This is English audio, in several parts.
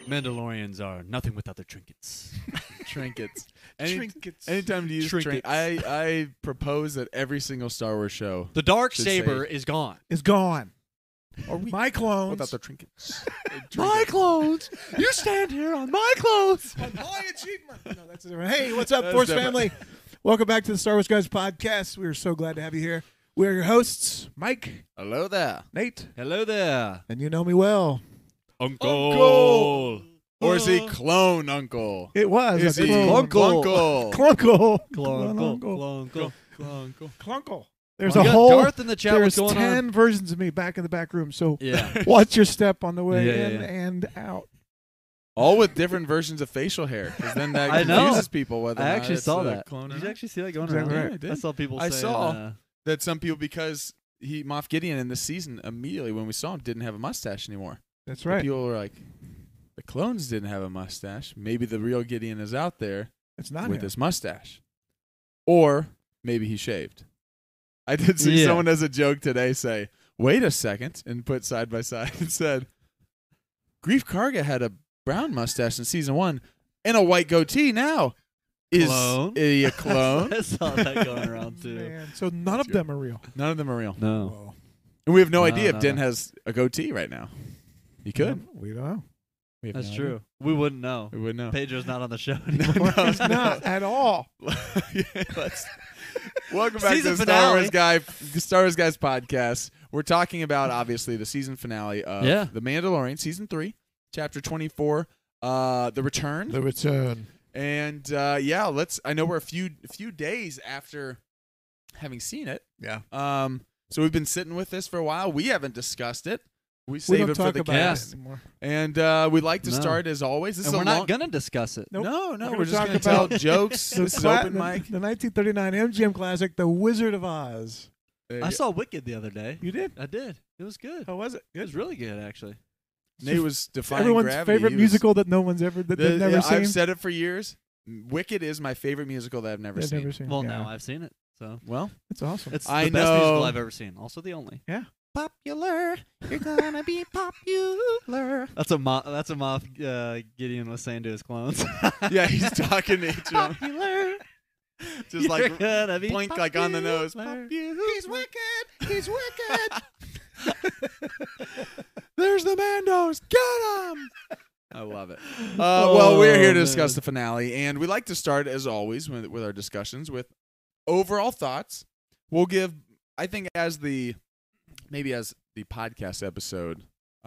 Mandalorians are nothing without their trinkets. Trinkets. Trinkets. Anytime to use Trinkets. I propose that every single Star Wars show The dark Should saber say- is gone. Is gone. My clones. without the trinkets. My clothes. You stand here on my clothes. On my achievement. No, that's different. Hey, what's up, That's Force different. family? Welcome back to the Star Wars Guys podcast. We are so glad to have you here. We are your hosts, Mike, Hello there. Nate, Hello there, and you know me well. Uncle. Or is he clone uncle? It was Is a he clone. Uncle. Clunkle? Clunkle. Clunkle. Clunkle. Clunkle. There's We a got whole. Darth in the chat. There's What's going 10 on? versions of me back in the back room, so Yeah. watch your step on the way Yeah, in yeah. and out. All with different versions of facial hair, because then that I know. confuses people whether I or not actually it's saw a that. clone or Did you not. actually see that going Exactly around? right. I did. I saw people I saying, saw. That some people, because Moff Gideon in this season, immediately when we saw him, didn't have a mustache anymore. That's The right. People were like, the clones didn't have a mustache. Maybe the real Gideon is out there It's not with him. his mustache. Or maybe he shaved. I did see Yeah. someone as a joke today say, wait a second, and put side by side and said, Grief Karga had a brown mustache in season 1 and a white goatee now. Is Clone? he a clone? I saw that going around Oh, too. man. So none of them are real. None of them are real. No. Whoa. And we have no No, idea no, if Din no. has a goatee right now. He could. We don't know. We have That's no true. idea. We wouldn't know. We wouldn't know. Pedro's not on the show No, anymore. no, It's not at all. Yeah, welcome back Season to the finale. Star Wars Guys podcast. We're talking about obviously the season finale of Yeah. The Mandalorian, season 3, chapter 24, The Return. The return. And yeah, I know we're a few days after having seen it. Yeah. So we've been sitting with this for a while. We haven't discussed it. We We save don't it for talk the about cast. it anymore. And we'd like to No. start as always. This And is we're a not long- going to discuss it. Nope. No, We're we're gonna just talk going to tell about jokes. This is open mic. The 1939 MGM classic, The Wizard of Oz. I saw Wicked the other day. You did? I did. It was good. How was it? It was really good, actually. Nate was defying Everyone's gravity. favorite He was- musical that no one's ever that they've never seen. I've said it for years. Wicked is my favorite musical that I've never They've seen. never seen. Well, yeah. now I've seen it, so Well, It's awesome. it's I the best musical know- I've ever seen. Also, the only. Yeah. Popular, you're gonna be popular. That's a Moff Gideon was saying to his clones. yeah, he's talking to each of them. Popular, Just like you're gonna be blink like on the nose. popular. He's wicked. He's wicked. There's the Mandos. Get him. I love it. Well, we're here to discuss man. the finale, and we like to start, as always, with our discussions with overall thoughts. We'll give, I think, as the podcast episode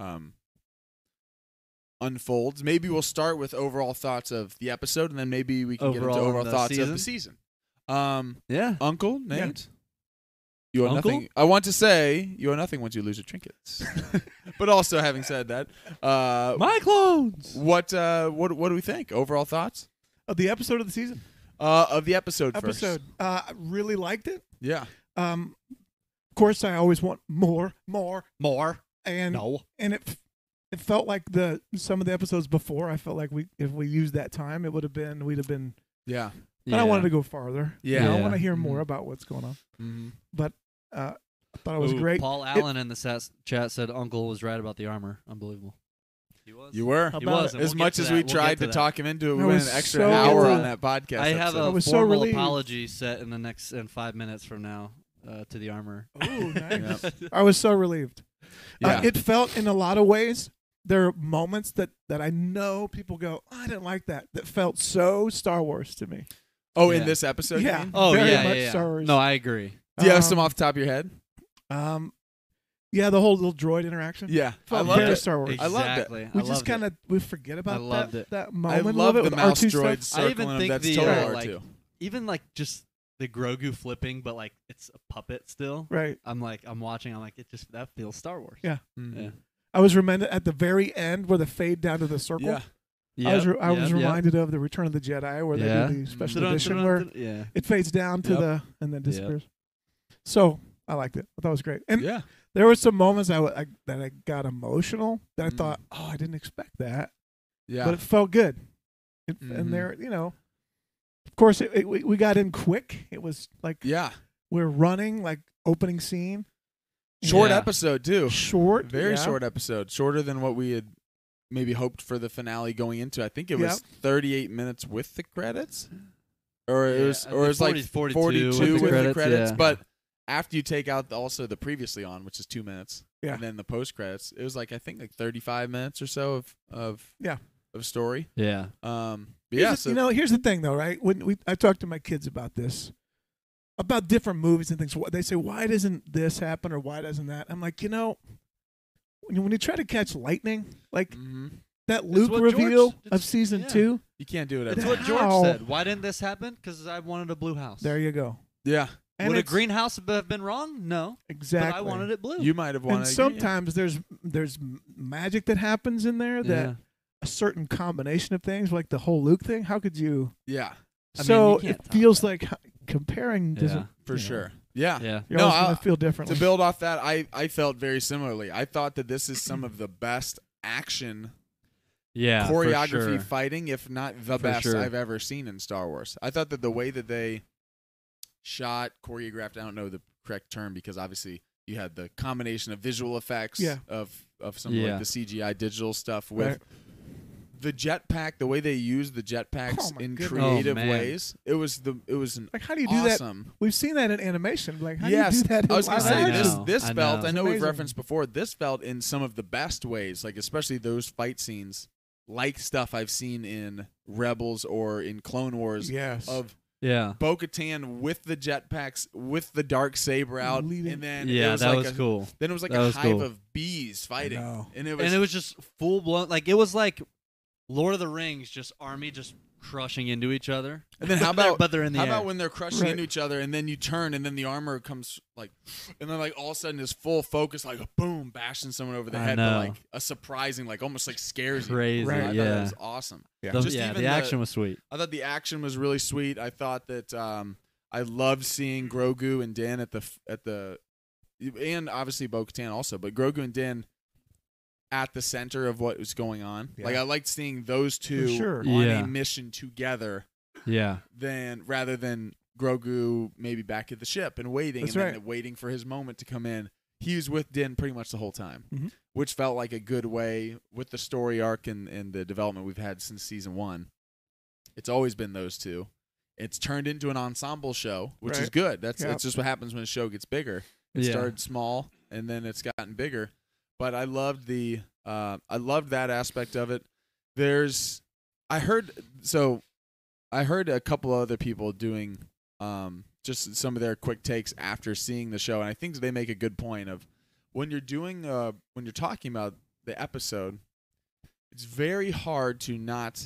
unfolds, maybe we'll start with overall thoughts of the episode, and then maybe we can get into Overall overall of the thoughts of the season? season. Yeah. Uncle Nate, you owe Uncle? nothing. I want to say you owe nothing once you lose your trinkets. But also, having said that, My clones. what do we think? Overall thoughts Of the episode of the season. of the episode. First. I really liked it. Yeah. Of course, I always want more, More. and No. and it felt like some of the episodes before. I felt like if we used that time, we'd have been. Yeah. But I wanted to go farther. Yeah. I Yeah. want to hear more Mhm. about what's going on. Mm-hmm. But I thought it was Ooh, great. Paul Allen in the chat said Uncle was right about the armor. Unbelievable. He was. You were. How He about was. it? and As we'll get much to as that. we We'll get tried to that. talk him into it, we I went was an extra so hour good. on that podcast. I have episode. a was so formal relieved. apology set in 5 minutes from now to the armor. Ooh, nice. Yeah. I was so relieved. Yeah. It felt in a lot of ways. There are moments that I know people go, I didn't like that. That felt so Star Wars to me. oh, Yeah. in this episode? you Yeah. mean? Oh Very yeah, much yeah, yeah. Star Wars. No, I agree. Do you have Um, some off the top of your head? Yeah, the whole little droid interaction. Yeah. I Felt loved very it. Star Wars. I loved it. Exactly. We I just loved it. kind of we forget about loved that it. that I moment. a love little the bit with mouse R2 droid stuff. I circling even him. think That's the, totally like, R2. even like just the Grogu flipping, but like it's a puppet still. Right. I'm watching. I'm like, that feels Star Wars. Yeah. Mhm. Yeah. I was reminded at the very end where the fade down to the circle. Yeah. I was reminded of the Return of the Jedi where Yeah. they do the special Dun, edition where yeah. it fades down to Yep. and then disappears. So I liked it. I thought it was great. And Yeah. there were some moments that I got emotional that I Mm. thought, oh, I didn't expect that, Yeah. but it felt good. Mhm. And there, of course, we got in quick. It was like yeah. we're running, like opening scene. Short Yeah. episode too. Short, Very yeah. short episode. Shorter than what we had maybe hoped for the finale going into. I think it Yep. was 38 minutes with the credits, or it Yeah, was, I or it was think like 42 with the credits. yeah. But after you take out also the previously on, which is 2 minutes, Yeah. and then the post credits, it was like I think like 35 minutes or so of Yeah. story. Yeah. But Here's yeah, the- so here's the thing though, right? When I talk to my kids about this, about different movies and things, they say, "Why doesn't this happen or why doesn't that?" I'm like, when you try to catch lightning, like mhm. that Luke what reveal George- of season yeah. 2. you can't do it That's every what time. George How? said. Why didn't this happen? Because I wanted a blue house. There you go. Yeah, And Would a it's- green house have been wrong? No. exactly. But I wanted it blue. you might have wanted. And sometimes there's magic that happens in there that yeah. a certain combination of things, like the whole Luke thing. How could you? yeah, I mean, So you can't it top feels that. like comparing doesn't. Yeah. for you know, sure. Yeah, Yeah. You're No, always I- going to feel differently. to build off that, I felt very similarly. I thought that this is some of the best action Yeah. for choreography sure. fighting, if not the For best sure. I've ever seen in Star Wars. I thought that the way that they shot, choreographed, I don't know the correct term because obviously you had the combination of visual effects Yeah. of some Yeah. like the CGI digital stuff with Right. the jetpack, the way they used the jetpacks Oh, my in goodness. creative Oh, man. ways. It was an Like, how do you do that? awesome. We've seen that in animation. Like, how Yes, do you do that in I was gonna live say I action? know. this I felt. know. I know we've Amazing. referenced before. This felt in some of the best ways, like especially those fight scenes, like stuff I've seen in Rebels or in Clone Wars Yes. of Yeah. Bo-Katan with the jetpacks, with the dark saber out, Leading- and then it Yeah, was that like was cool. Then it was like That a was hive cool. of bees fighting, know. and it And it was just full blown. Like it was like Lord of the Rings, just army just crushing into each other. And then how about but they're in the how air. about when they're crushing Right. into each other, and then you turn, and then the armor comes like, and then like all of a sudden this full focus, like boom, bashing someone over the I head, know. but like a surprising, like almost like scares you. Crazy, Right. I thought yeah. that was awesome. Yeah. Just yeah, even the action was sweet. I thought the action was really sweet. I thought that I loved seeing Grogu and Din at the, and obviously Bo-Katan also, but Grogu and Din at the center of what was going on. Yeah. Like I liked seeing those two sure. on Yeah. a mission together, Yeah. rather than Grogu maybe back at the ship and waiting, That's and right. then waiting for his moment to come in. He was with Din pretty much the whole time, Mhm. which felt like a good way with the story arc and the development we've had since season 1. It's always been those two. It's turned into an ensemble show, which is Right. good. That's Yeah. just what happens when a show gets bigger. It Yeah. started small and then it's gotten bigger. But I loved I loved that aspect of it. I heard a couple other people doing just some of their quick takes after seeing the show, and I think they make a good point of when you're talking about the episode, it's very hard to not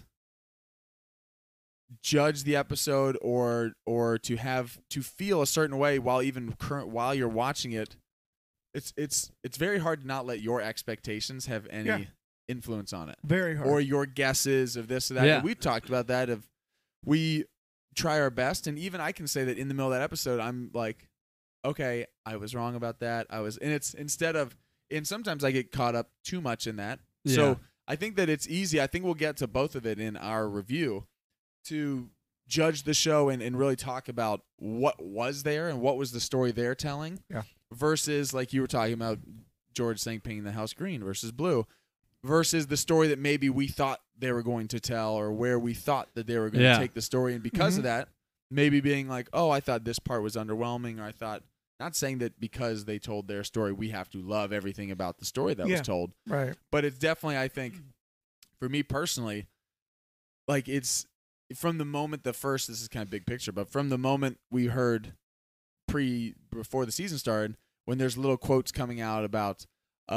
judge the episode or to feel a certain way while you're watching it. It's very hard to not let your expectations have any Yeah. influence on it, Very hard. or your guesses of this or that. Yeah. And we've talked about that. We try our best, and even I can say that in the middle of that episode, I'm like, okay, I was wrong about that. And it's and sometimes I get caught up too much in that. Yeah. So I think that it's easy. I think we'll get to both of it in our review to judge the show and really talk about what was there and what was the story they're telling. Yeah. Versus, like you were talking about, George saying painting the house green versus blue, versus the story that maybe we thought they were going to tell, or where we thought that they were going Yeah. to take the story, and because Mhm. of that, maybe being like, oh, I thought this part was underwhelming, or I thought, not saying that because they told their story, we have to love everything about the story that Yeah. was told, right. but it's definitely, I think, for me personally, like it's from the moment this is kind of big picture, but from the moment we heard before the season started, when there's little quotes coming out about,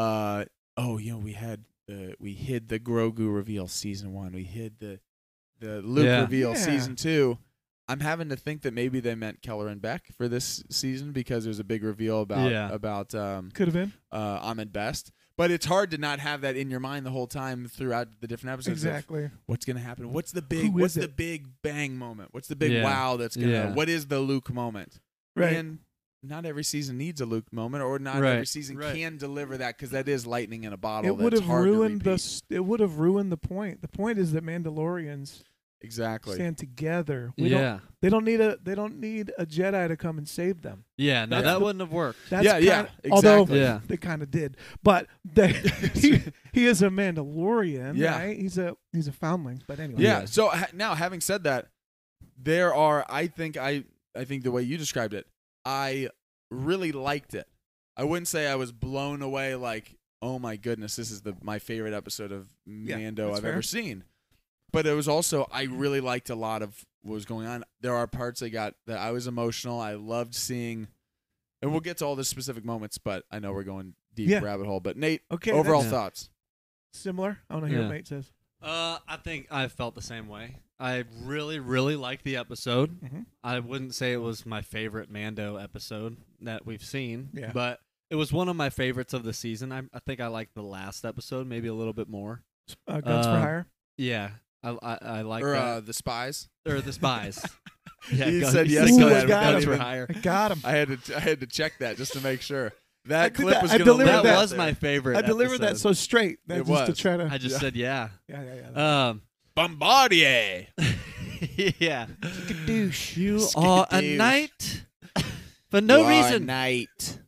we hid the Grogu reveal season 1, we hid the Luke Yeah. reveal Yeah. season 2. I'm having to think that maybe they meant Keller and Beck for this season because there's a big reveal about Could have been. Ahmed Best. But it's hard to not have that in your mind the whole time throughout the different episodes. of Exactly. what's going to happen? What's the Who is it? big bang moment? What's the big Yeah. wow that's going to Yeah. what is the Luke moment? Right. And not every season needs a Luke moment, or not Right. every season Right. can deliver that, because that is lightning in a bottle. It would that's have hard ruined to repeat. it would have ruined the point. The point is that Mandalorians Exactly. stand together. They don't need a Jedi to come and save them. Yeah, no, that wouldn't have worked. That's Yeah, kinda, exactly. Although Yeah. they kind of did, but he is a Mandalorian. Yeah. Right? He's a foundling. But anyway, Yeah. So now, having said that, there are. I think the way you described it, I really liked it. I wouldn't say I was blown away. Like, oh my goodness, this is my favorite episode of Mando I've ever seen. But it was also, I really liked a lot of what was going on. There are parts that I was emotional. I loved seeing, and we'll get to all the specific moments, but I know we're going deep rabbit hole. But Nate, overall thoughts? Similar. I want to hear what Nate says. I think I felt the same way. I really, really liked the episode. Mhm. I wouldn't say it was my favorite Mando episode that we've seen, Yeah. but it was one of my favorites of the season. I think I liked the last episode maybe a little bit more. Guns for Hire. Yeah, I like Or that. the Spies? Or the Spies. Yeah, He Guns- said he yes to Guns that without for even- Hire. I got him. I had to check that just to make sure. That I did clip that. was I going to delivered That that. was my favorite. I delivered that episode. so straight. That It just to was. try to. I just said yeah. Yeah. Bombardier. Yeah. Douche. You are a Skadoosh. knight for no reason. Night.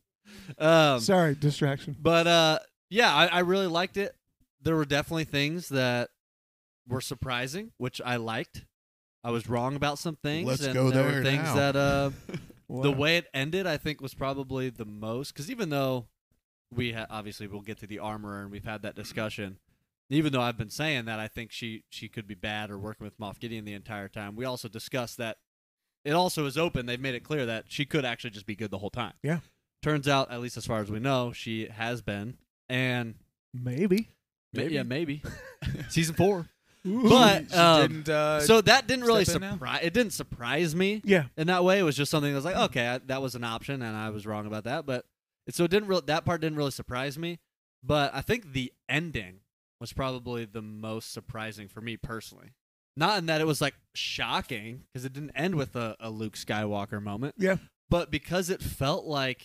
Sorry, distraction. But yeah, I really liked it. There were definitely things that were surprising, which I liked. I was wrong about some things. Let's and go there there were things now. that the Wow. way it ended, I think, was probably the most. Because even though obviously we'll get to the armor and we've had that discussion. Even though I've been saying that I think she could be bad or working with Moff Gideon the entire time, we also discussed that it also is open. They've made it clear that she could actually just be good the whole time. Yeah. Turns out, at least as far as we know, she has been. And Maybe. yeah, maybe. Season 4. Ooh. But She didn't. so that didn't really step in now? surprise. It didn't surprise me Yeah. in that way. It was just something that was like, okay, that was an option, and I was wrong about that. But so it didn't. That part didn't really surprise me. But I think the ending was probably the most surprising for me personally. Not in that it was like shocking, because it didn't end with a Luke Skywalker moment. Yeah. But because it felt like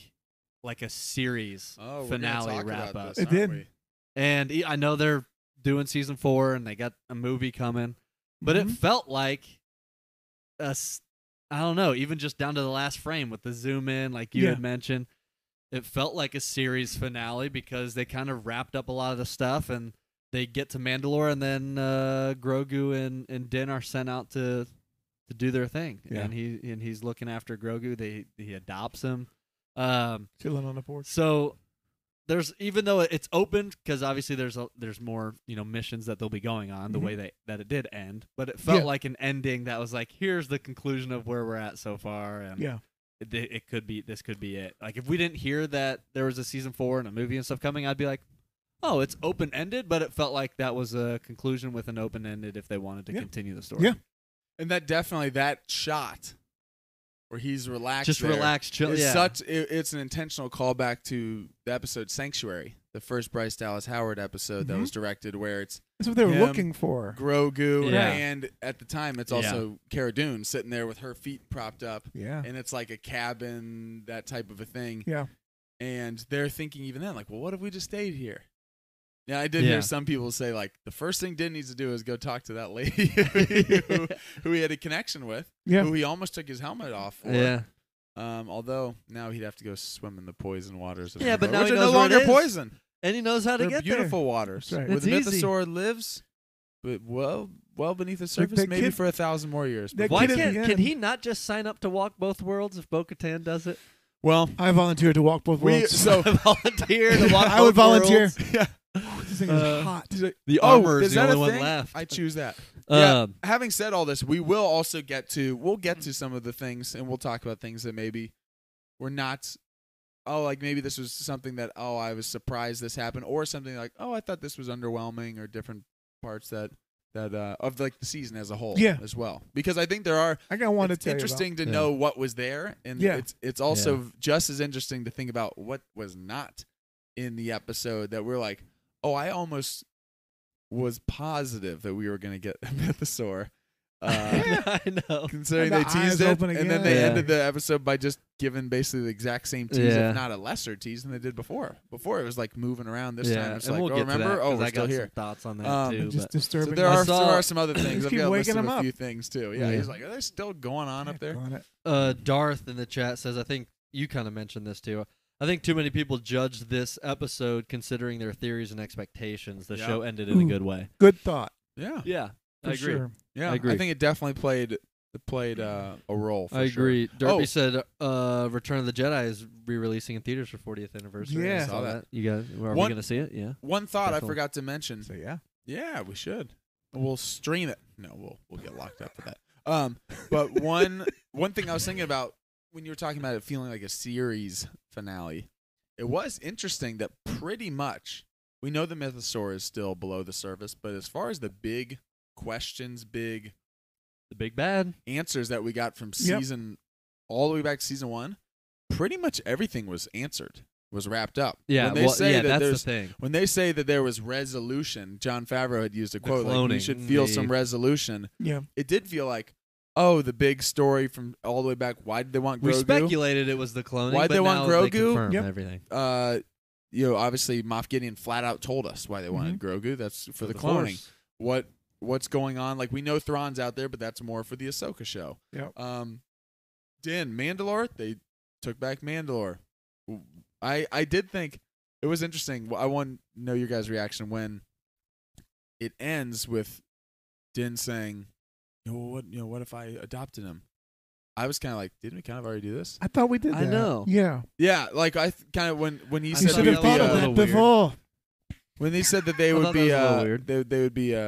a series Oh, we're gonna finale talk wrap about up. this, It did. aren't we? And I know they're doing season 4 and they got a movie coming, but it Mhm. felt like I don't know, even just down to the last frame with the zoom in, like you Yeah. had mentioned, it felt like a series finale because they kind of wrapped up a lot of the stuff and they get to Mandalore and then Grogu and Din are sent out to do their thing. Yeah. And he's looking after Grogu. He adopts him. Chilling on the porch. So there's, even though it's open, because obviously there's more missions that they'll be going on the Mhm. way that it did end, but it felt Yeah. like an ending that was like, here's the conclusion of where we're at so far, and Yeah. this could be it. Like if we didn't hear that there was a season 4 and a movie and stuff coming, I'd be like, oh, it's open ended, but it felt like that was a conclusion with an open ended if they wanted to Yeah. continue the story. Yeah. And that shot where he's relaxed, Just there relax, chill. is Yeah. it's an intentional callback to the episode Sanctuary, the first Bryce Dallas Howard episode that Mhm. was directed, where it's That's what they were Him. looking for. Grogu, Yeah. and at the time it's Yeah. also Cara Dune sitting there with her feet propped up, Yeah. and it's like a cabin, that type of a thing. Yeah. And they're thinking even then, like, well, what if we just stayed here? Yeah, I did Yeah. hear some people say, like, the first thing Din needs to do is go talk to that lady who he had a connection with, Yeah. who he almost took his helmet off for. Yeah. Although now he'd have to go swim in the poison waters. Of Yeah, but Endor, now which he are knows no where it longer is. poison. And he knows how to They're get beautiful waters That's right. where the It's easy. mythosaur lives, but well beneath the surface, that maybe kid- for 1,000 more years. that Why kid at the can end- he not just sign up to walk both worlds if Bo-Katan does it? Well, I volunteered to walk both worlds. so Volunteer to walk I would both volunteer. worlds. yeah. This thing is hot. The Oh, armor is is the that a only one thing? left. I choose that. Yeah. Um, Having said all this, we'll get to some of the things, and we'll talk about things that maybe we're not. Oh, like maybe this was something that I was surprised this happened, or something like I thought this was underwhelming, or different parts that of like the season as a whole, Yeah. as well. Because I think there are. I got one to It's tell you interesting to Yeah. know what was there, and Yeah. it's also just as interesting to think about what was not in the episode that we're like, I almost was positive that we were going to get a mythosaur. I know. Considering And they the teased eyes it, open and then again. they Yeah. ended the episode by just giving basically the exact same tease, Yeah. if not a lesser tease than they did before. Before it was like moving around. This time it's and like, we'll oh, get remember? to that, Oh, 'cause we're I still got here. some thoughts on that And too. Just but- So disturbing. there I are saw- some other things. I've keep got to waking listen them to a up. few things too. Yeah, Yeah. he's like, are they still going on up there? On it. Darth in the chat says, I think you kind of mentioned this too. I think too many people judged this episode considering their theories and expectations. The Yeah. show ended in a Ooh. good way. Good thought. Yeah, Yeah, For I agree. Sure. yeah. I agree. think it definitely played a role. For I sure. agree. Derby Oh. said Return of the Jedi is re-releasing in theaters for 40th anniversary. Yeah. I saw Saw that. that. You guys, are we One- going to see it? Yeah. One thought I Definitely. forgot to mention. So yeah. Yeah, we should. We'll stream it. No, we'll get locked up for that. But one thing I was thinking about when you were talking about it feeling like a series finale, it was interesting that pretty much we know the Mythosaur is still below the surface, but as far as the big questions, big The big bad. answers that we got from Yep. season all the way back to season 1, pretty much everything was answered, was wrapped up. Yeah, when they say that that's the there's thing. when they say that there was resolution, John Favreau had used a quote like we cloning, should feel the- some resolution. Yeah. It did feel like, oh, the big story from all the way back. Why did they want We Grogu? speculated it was the cloning. Why'd but they want now Grogu? confirm Yep. everything. Obviously Moff Gideon flat out told us why they wanted Grogu. That's for the Of cloning. course. What's going on? Like we know Thrawn's out there, but that's more for the Ahsoka show. Yep. Din Mandalore, they took back Mandalore. I did think it was interesting. I want to know your guys' reaction when it ends with Din saying, what if I adopted him? I was kind of like, didn't we kind of already do this? I thought we did that. I know. Yeah. Yeah, like I kind of when he I You said should we have would thought be of a that little weird. before. when he said that they I would thought be that was a little weird. they would be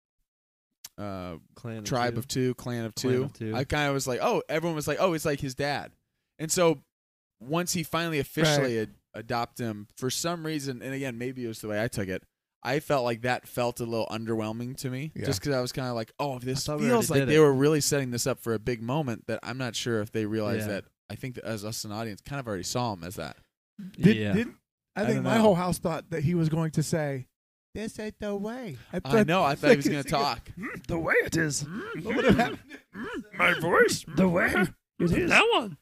Clan of tribe two. of two, clan of Clan two. of two. I kind of was like, oh, everyone was like, oh, it's like his dad. And so once he finally officially adopt him, for some reason, and again, maybe it was the way I took it, I felt like that felt a little underwhelming to me, Yeah. just because I was kind of like, oh, this thought we feels already like did they it. were really setting this up for a big moment that I'm not sure if they realized Yeah. that. I think that as us an audience kind of already saw him as that. Yeah. I I think don't my know. whole house thought that he was going to say, "This ain't the way." I know. I thought he was going to talk. The way it is. What would have happened? My voice. The way it is. That one.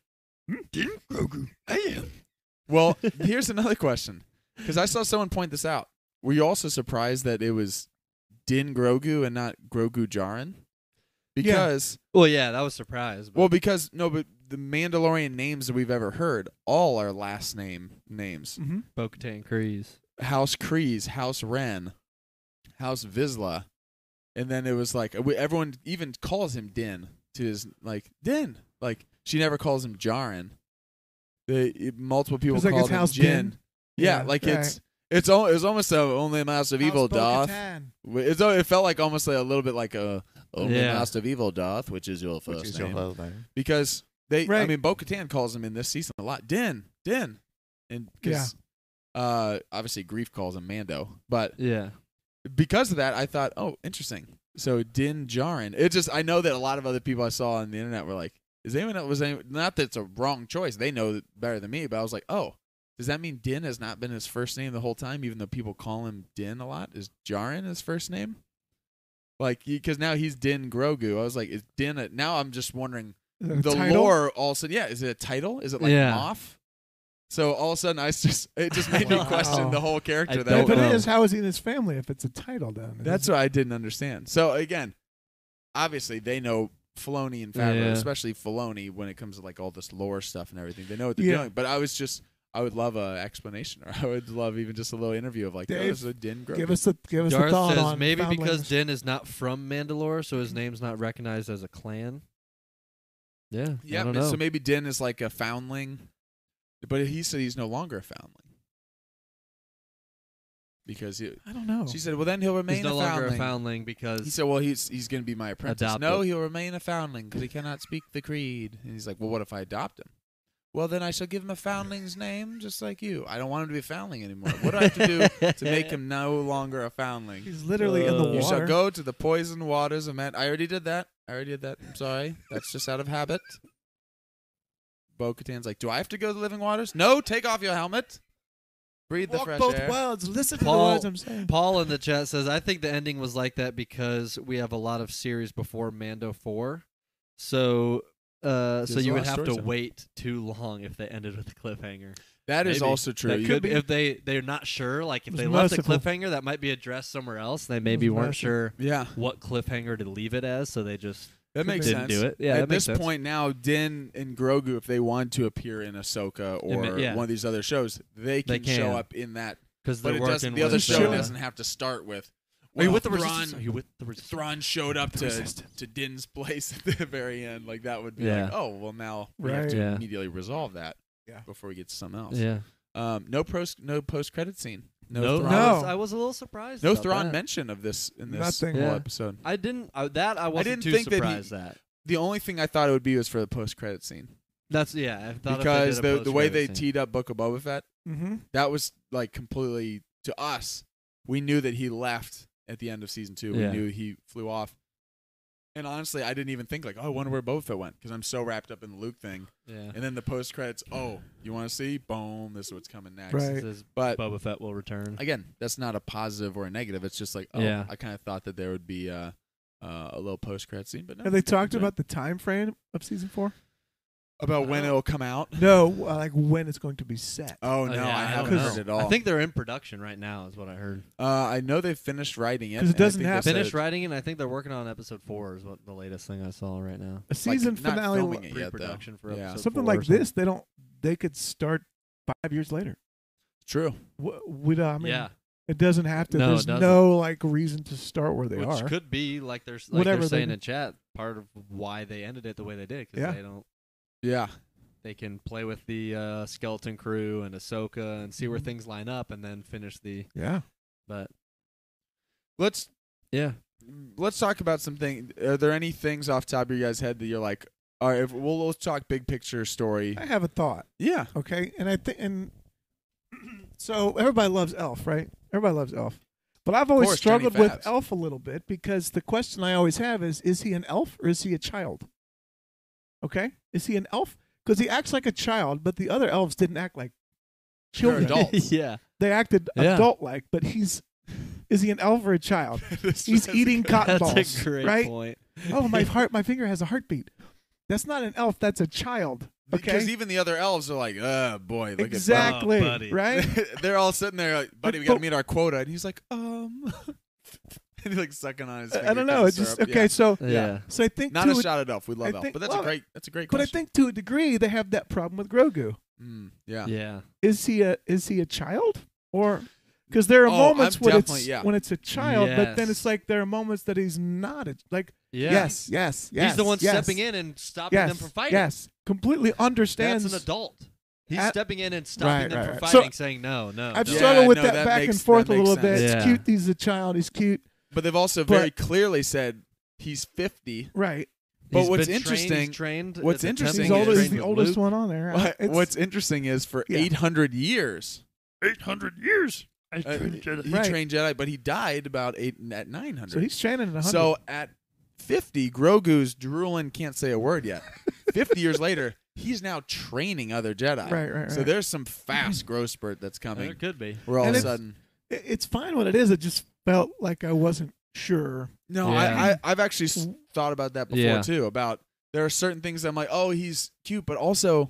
Well, here's another question, because I saw someone point this out. Were you also surprised that it was Din Grogu and not Grogu Jaren? Because Well, yeah, that was a surprise. But but the Mandalorian names that we've ever heard all are last name names. Mm-hmm. Bo-Katan Kryze. House Kryze, House Wren, House Vizsla, and then it was like everyone even calls him Din to his like Din. Like she never calls him Jaren. Multiple people It's like called it's him House Jin. Din. Yeah, Yeah, like right. it's almost only a Master of Evil Doth. Bo-Katan. It felt like almost like a little bit like a only Yeah. Master of Evil Doth, which is your first name. Because I Right. mean, Bo-Katan calls him in this season a lot. Din, and because obviously Grief calls him Mando, but Yeah. because of that, I thought, oh, interesting. So Din Djarin. I know that a lot of other people I saw on the internet were like, not that it's a wrong choice. They know it better than me, but I was like, oh, does that mean Din has not been his first name the whole time, even though people call him Din a lot? Is Djarin his first name? Like, because now he's Din Grogu. I was like, is Din now I'm just wondering, Is that a the title? lore all of a sudden, yeah, is it a title? Is it like Yeah. Moff? So all of a sudden, it just made me Wow. question the whole character. I that If don't it know. is, how is he in his family if it's a title then? That's what I didn't understand. So again, obviously they know Filoni and Favreau, Yeah. especially Filoni, when it comes to like all this lore stuff and everything. They know what they're Yeah. doing. But I would love an explanation, or I would love even just a little interview of like, Dave, oh, this is a Din Grogu. Give us the Darth thought says on maybe because foundlings. Din is not from Mandalore, so his name's not recognized as a clan. Yeah. I Yeah, don't know. so maybe Din is like a foundling, but he said he's no longer a foundling. Because I don't know. she said, well, then he'll remain He's no a longer foundling. a foundling because He said, well, he's going to be my apprentice. Adopted. No, he'll remain a foundling because he cannot speak the creed. And he's like, well, what if I adopt him? Well, then I shall give him a foundling's name just like you. I don't want him to be a foundling anymore. What do I have to do to make him no longer a foundling? He's literally in the You water. shall go to the poisoned waters of man. I already did that. I'm sorry. That's just out of habit. Bo-Katan's like, do I have to go to the living waters? No, take off your helmet. Breathe the Walk fresh both air. worlds. Listen to the Paul- words I'm saying. Paul in the chat says, I think the ending was like that because we have a lot of series before Mando 4. So There's so a you lot would of have to stories. wait too long if they ended with a cliffhanger. That is Maybe. also true. That You- could be. if they're not sure, like if It was they left a merciful. cliffhanger that might be addressed somewhere else. They maybe weren't merciful. sure yeah, what cliffhanger to leave it as, so they just that makes didn't sense. do it. Yeah, At that makes this sense. point now, Din and Grogu, if they want to appear in Ahsoka or yeah. one of these other shows, they can, can. show up in that. because But they're it working doesn't. The with other show Sure. doesn't have to start with. Are you well, with the Thrawn- resistance? Are you with the resistance? Thrawn showed up to Resistance. Din's place at the very end. Like that would be Yeah. like, oh well, now we have Right. to Yeah. immediately resolve that Yeah. before we get to something else. Yeah. No post credit scene. No, Thrawn. No. I was a little surprised. No about Thrawn that. mention of this in this Nothing. whole Yeah. episode. I didn't. I wasn't didn't too think that he- surprised that. The only thing I thought it would be was for the post credit scene That's I thought because if they did a the way they post-credit scene. teed up Book of Boba Fett, Mm-hmm. that was like completely to us. We knew that he left at the end of season 2. Yeah. We knew he flew off. And honestly, I didn't even think like, oh, I wonder where Boba Fett went because I'm so wrapped up in the Luke thing. Yeah. And then the post credits, oh, you want to see? Boom, this is what's coming next. Right. It says But Boba Fett will return. again, that's not a positive or a negative. It's just like, oh, Yeah. I kind of thought that there would be a little post credit scene, but no. Have they talked Yeah. about the time frame of season 4? about when it'll come out? No, like when it's going to be set. Oh no, yeah, I I haven't don't heard know. it all. I think they're in production right now, is what I heard. I know they've finished writing it 'Cause it and I doesn't think they have- said Finished it- writing it. I think they're working on episode 4. Is what the latest thing I saw right now. A season not finale, filming it yet, though. Pre-production for Yeah. episode something 4 or like this. They could start 5 years later. True. I mean, Yeah, it doesn't have to. No, it There's doesn't. no like reason to start where they which are. could be like there's Whatever they're they saying do. in chat part of why they ended it the way they did because Yeah. they don't. Yeah. They can play with the skeleton crew and Ahsoka and see where Mhm. things line up and then finish the. Yeah. But Let's yeah, talk about something. Are there any things off the top of your guys' head that you're like, all right, let's talk big picture story. I have a thought. Yeah. Okay, and I think so. Everybody loves Elf, right? Everybody loves Elf, but I've always course, Johnny struggled with Fabs. Elf a little bit because the question I always have is he an elf or is he a child? Okay, is he an elf? Because he acts like a child, but the other elves didn't act like They're children. adults. yeah. They acted Yeah. adult-like, but is he an elf or a child? He's eating cotton That's balls, a great right? point. Oh, my finger has a heartbeat. That's not an elf. That's a child. Okay, Because even the other elves are like, oh boy, look exactly, Oh, buddy. right? at They're all sitting there like, buddy, we But- got to meet our quota. And he's like, and he's like sucking on his finger. I don't 'cause know. of It's just syrup. okay. Yeah. So Yeah. So I think Not to a a- shot at Elf. We love I Elf. think- But that's well, a great but I question. think to a degree they have that problem with Grogu. Yeah. Yeah. Is he a child or because there are Oh, moments I'm when definitely- it's yeah. when it's a child, but then Yes. it's like there are moments that he's not. Like Yeah. yes, He's the one yes, stepping in and stopping yes, them from fighting. Yes, completely understands. That's an adult. He's At- stepping in and stopping them right, from right. So- fighting, saying no. I've no. Yeah, struggled with no, that that back makes- and forth that a little makes bit. sense. It's Yeah. cute. He's a child. He's cute. But they've also But- very clearly said he's 50. Right. But He's what's been interesting- trained what's at the interesting temple, He's, is- he's trained the with oldest Luke. one on there. It's- What's interesting is for Yeah. 800 years, 800 years. he Right. trained Jedi, but he died about at 900. So he's training at 100. So at 50, Grogu's drooling, can't say a word yet. 50 years later, he's now training other Jedi. Right. So there's some fast growth spurt that's There coming. could be. Where all And of a it's- sudden, It's fine what it is. It just felt like I wasn't sure. no, Yeah. I've actually thought about that before Yeah. too. About there are certain things that I'm like, oh, he's cute, but also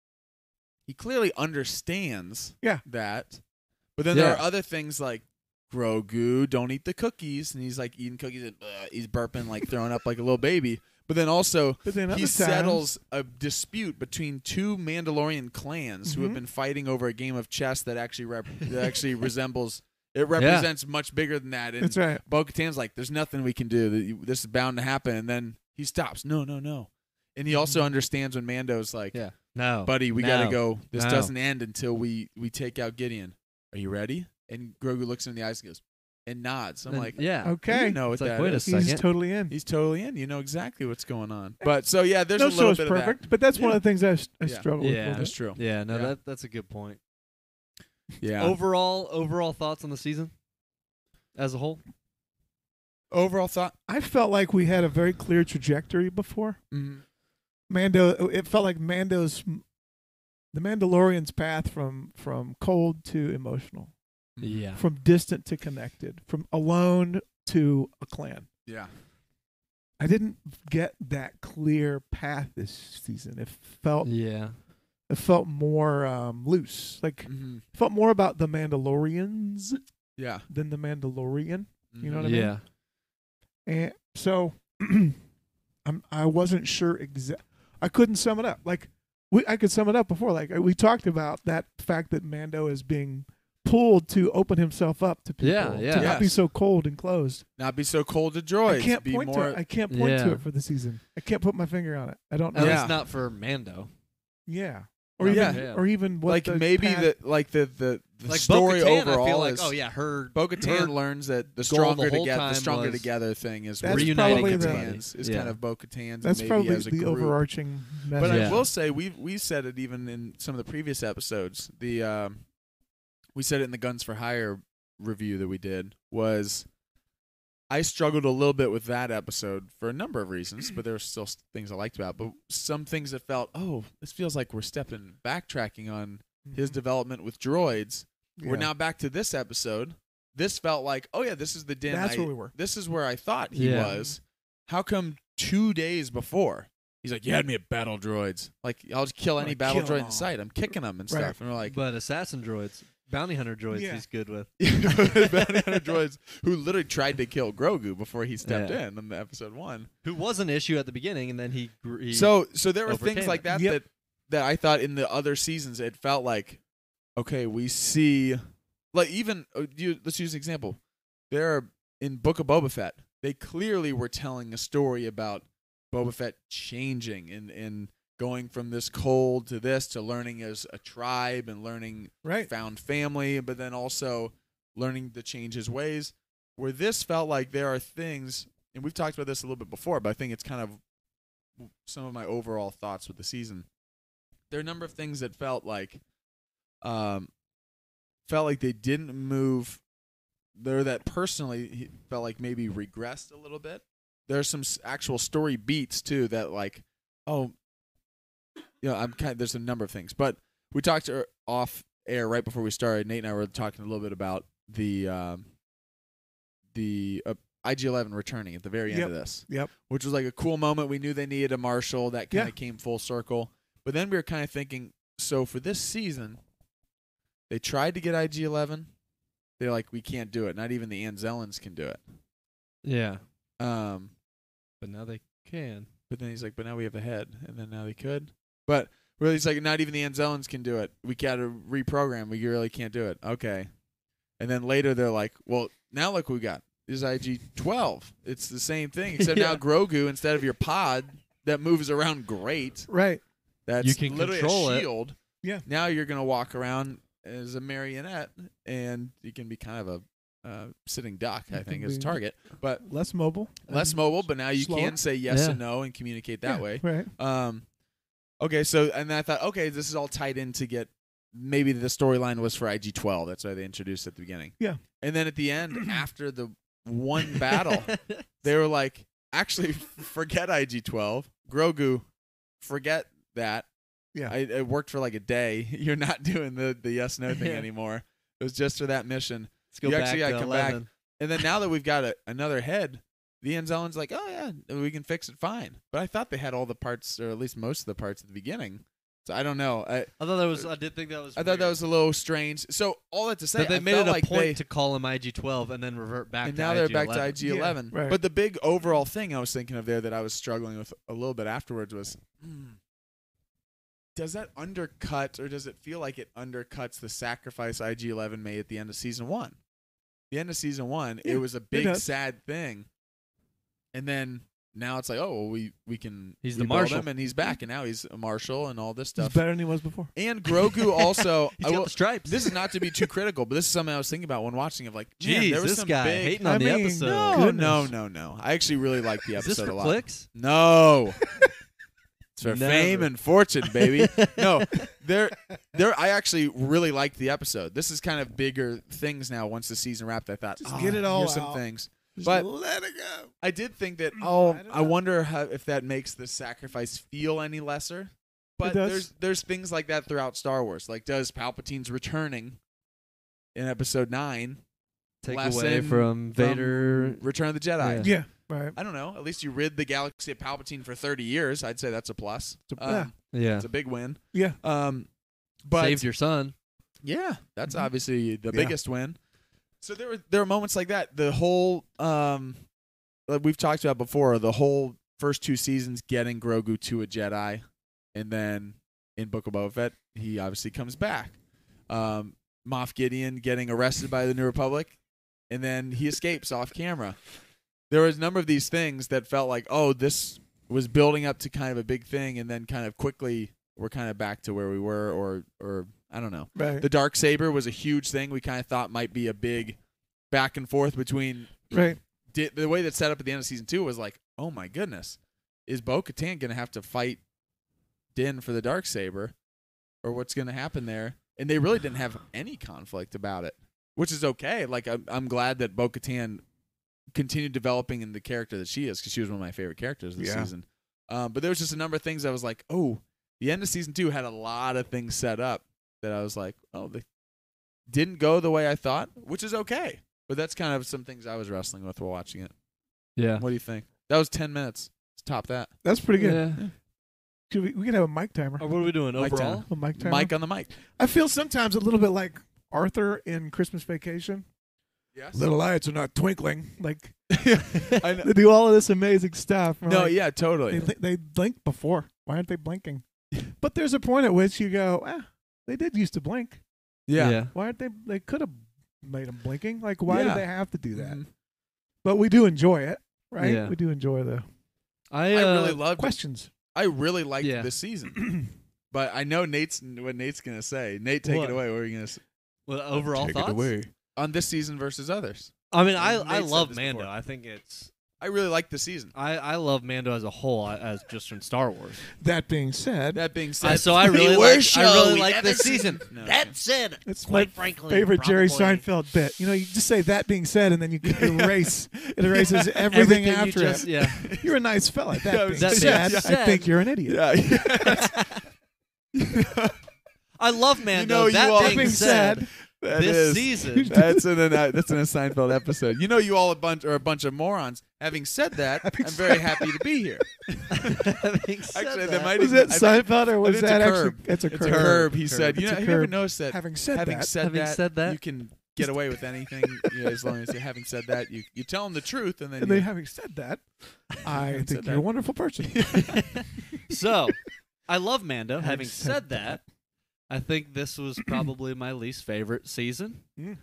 he clearly understands Yeah. that. But then there Yeah. are other things like Grogu, don't eat the cookies, and he's like eating cookies and he's burping, like throwing up like a little baby. But then also But then other he times- settles a dispute between two Mandalorian clans who have Mhm. been fighting over a game of chess that actually that actually resembles. It represents much bigger than that. And That's right. Bo-Katan's like, "There's nothing we can do. This is bound to happen." And then he stops. No. And he also understands when Mando's like, Yeah. No. "Buddy, we No. gotta go. This No. doesn't end until we take out Gideon. Are you ready?" And Grogu looks him in the eyes and goes, and nods. I'm And- like, yeah. Okay. you know what It's like, that wait a is. second. He's totally in. He's totally in. You know exactly what's going on. But so yeah, there's no a little show's bit perfect, of but that's one Yeah. of the things I Yeah. struggle with. a Yeah. little that. That's bit. true. Yeah. No. Yeah. That's a good point. Yeah. Overall thoughts on the season as a whole. Overall thought. I felt like we had a very clear trajectory before. Mm-hmm. Mando. It felt like Mando's the Mandalorian's path from cold to emotional, Yeah. from distant to connected, from alone to a clan. Yeah. I didn't get that clear path this season. It felt more loose. Like Mm-hmm. it felt more about the Mandalorians Yeah. than the Mandalorian. You know what I Yeah. mean? And so I wasn't sure I couldn't sum it up. Like I could sum it up before. Like we talked about that fact that Mando is being pulled to open himself up to people. Yeah. To not be Yes. so cold and closed. Not be so cold to droids. I can't be point more, to it. I can't point to Yeah. it for the season. I can't put my finger on it. I don't know. At Yeah. least not for Mando. Yeah. Or Yeah. even Yeah. or even what like the maybe path- the Like story Bo-Katan, overall I feel like, is her Bo-Katan her learns that the goal stronger the whole together, the time stronger was together thing is That's reuniting probably the- Bo-Katan's is Yeah. kind of Bo-Katan's. that's and maybe probably as a the group. overarching message. But Yeah. I will say we said it even in some of the previous episodes. We said it in the Guns for Hire review that we did was I struggled a little bit with that episode for a number of reasons, but there were still things I liked about. But some things that felt, this feels like we're backtracking on his development with droids. We're Yeah. now back to this episode. This felt like, this is the din. That's where we were. This is where I thought he Yeah. was. How come 2 days before he's like, you had me at battle droids. Like, I'll just kill any Like, battle kill droid 'em in all. sight. I'm kicking them and Right. stuff. And we're like, but assassin droids, bounty hunter droids, Yeah. he's good with. bounty hunter droids who literally tried to kill Grogu before he stepped Yeah. in the episode 1. Who was an issue at the beginning, and then he So there were overcame things like it. that Yep. that I thought in the other seasons it felt like, okay, we see, like even let's use an example. There are in Book of Boba Fett, they clearly were telling a story about Boba Fett changing and going from this cold to this to learning as a tribe and learning Right. found family, but then also learning to change his ways. Where this felt like there are things, and we've talked about this a little bit before, but I think it's kind of some of my overall thoughts with the season. There are a number of things that felt like they didn't move. There that personally felt like maybe regressed a little bit. There's some actual story beats too that like, there's a number of things, but we talked off air right before we started. Nate and I were talking a little bit about the IG-11 returning at the very end of this. Yep. Which was like a cool moment. We knew they needed a marshal. That kind of Yeah. came full circle. But then we were kind of thinking, so for this season, they tried to get IG-11. They're like, we can't do it. Not even the Anzellans can do it. yeah, But but now they can. then he's like, but now we have the head. And then now they could. But really, he's like, not even the Anzellans can do it. We got to reprogram. We really can't do it. Okay. And then later they're like, well, now look what we got. This is IG-12. It's the same thing, except now Yeah. Grogu, instead of your pod that moves around great, Right. that's You can literally control a it. shield. Yeah. Now you're going to walk around as a marionette, and you can be kind of a sitting duck, I You think, can as a be- target. But Less mobile. less mobile, but now you slower. can say yes Yeah. and no and communicate that Yeah, way. Right. Okay, so and then I thought, okay, this is all tied in to get maybe the storyline was for IG-12. That's why they introduced it at the beginning. Yeah. And then at the end, after the one battle, they were like, actually, forget IG-12. Grogu, forget that. Yeah. It worked for like a day. You're not doing the yes no thing Yeah. anymore. It was just for that mission. Let's go You back actually to gotta come back. 11. And then now that we've got another head, the Anzellan's like, oh yeah, we can fix it fine. But I thought they had all the parts, or at least most of the parts at the beginning. So I don't know. I I did think that was. thought that was a little strange. So all that to say, That they I made felt it a like point they, to call him IG-12 and then revert back and to now IG-11. they're back to IG-11. Yeah, right. But the big overall thing I was thinking of there that I was struggling with a little bit afterwards was, does that undercut, or does it feel like it undercuts the sacrifice IG-11 made at the end of season 1? The end of season 1, Yeah, it was a big does. sad thing, and then now it's like, oh, well, we can He's the rebuild marshal. him, and he's back, and now he's a marshal and all this He's stuff. better than he was before. And Grogu also, He's I got will- the stripes. this is not to be too critical, but this is something I was thinking about when watching. Of like, man, Jeez, there was this some guy big. hating on I the mean, episode. No, Goodness. no. I actually really liked the Is this episode for a lot. clicks? No. It's for Never. fame and fortune, baby. No, there. I actually really liked the episode. This is kind of bigger things now. Once the season wrapped, I thought, Just get it all here's some out. things. Just But- let it go. I did think that. I don't I know. wonder if that makes the sacrifice feel any lesser. But does. there's things like that throughout Star Wars. Like, does Palpatine's returning in Episode 9 Take lesson away from Vader. Return of the Jedi? Yeah, right. I don't know. At least you rid the galaxy of Palpatine for 30 years. I'd say that's a plus. Yeah. Yeah. It's a big win. Yeah. But Saved your son. yeah, that's Mhm. obviously the Yeah. biggest win. So there were moments like that. The whole like we've talked about before, the whole first 2 seasons getting Grogu to a Jedi, and then in Book of Boba Fett, he obviously comes back. Moff Gideon getting arrested by the New Republic, and then he escapes off camera. There was a number of these things that felt like, oh, this was building up to kind of a big thing, and then kind of quickly we're kind of back to where we were, or I don't know. Right. The Darksaber was a huge thing. We kind of thought might be a big back and forth between. Right. The way that set up at the end of season 2 was like, oh my goodness, is Bo-Katan going to have to fight Din for the Darksaber, or what's going to happen there? And they really didn't have any conflict about it, which is okay. Like, I'm glad that Bo-Katan continued developing in the character that she is, because she was one of my favorite characters this season. But there was just a number of things I was like, oh, the end of season 2 had a lot of things set up that I was like, oh, they didn't go the way I thought, which is okay. But that's kind of some things I was wrestling with while watching it. Yeah. What do you think? That was 10 minutes. Let's top that. That's pretty good. Yeah. We could have a mic timer. Or what are we doing Mic overall? time. A mic timer. Mike on the mic. I feel sometimes a little bit like Arthur in Christmas Vacation. Yes. Little lights are not twinkling. Like I know. they do all of this amazing stuff. We're No, like, yeah, totally. They blinked before. Why aren't they blinking? But there's a point at which you go, they did used to blink. Yeah. Why aren't they? They could have made them blinking. Like, why Yeah. did they have to do that? Mhm. But we do enjoy it, right? Yeah. We do enjoy the I I really loved it. questions. I really liked Yeah. this season. But I know what Nate's going to say. Nate, take What? it away. What are you going to say? well, overall Take thoughts. it away. On this season versus others. I mean, Nate I said love this Mando. before. I think it's. I really liked the season. I love Mando as a whole, as just from Star Wars. That being said, That being said, So I really like this season. No. That said, it's quite my frankly, favorite Jerry probably- Seinfeld bit. You know, you just say that being said, and then you erase. It erases everything, Everything you after just- it. Yeah. You're a nice fella. That Yeah, being that said, being I think you're an idiot. Yeah. I love Mando. know you that all- That being being said, That this is- season. That's in a Seinfeld episode. You know, you all a bunch of morons. Having said that, Having I'm very said happy to be here. Having said Actually, that, there might was even, that Seinfeld or was it's a that actually? curb. It's a It's curb. a curb. He Curb. said, It's a have you ever curb. noticed that? Having said Having that, said that, you can get away with anything, as long as you having said that, you tell them the truth, and then and you, then having said that, I Having think said you're that. a wonderful person. So, I love Mando. Having said said that, I think this was probably my least favorite season. Mm.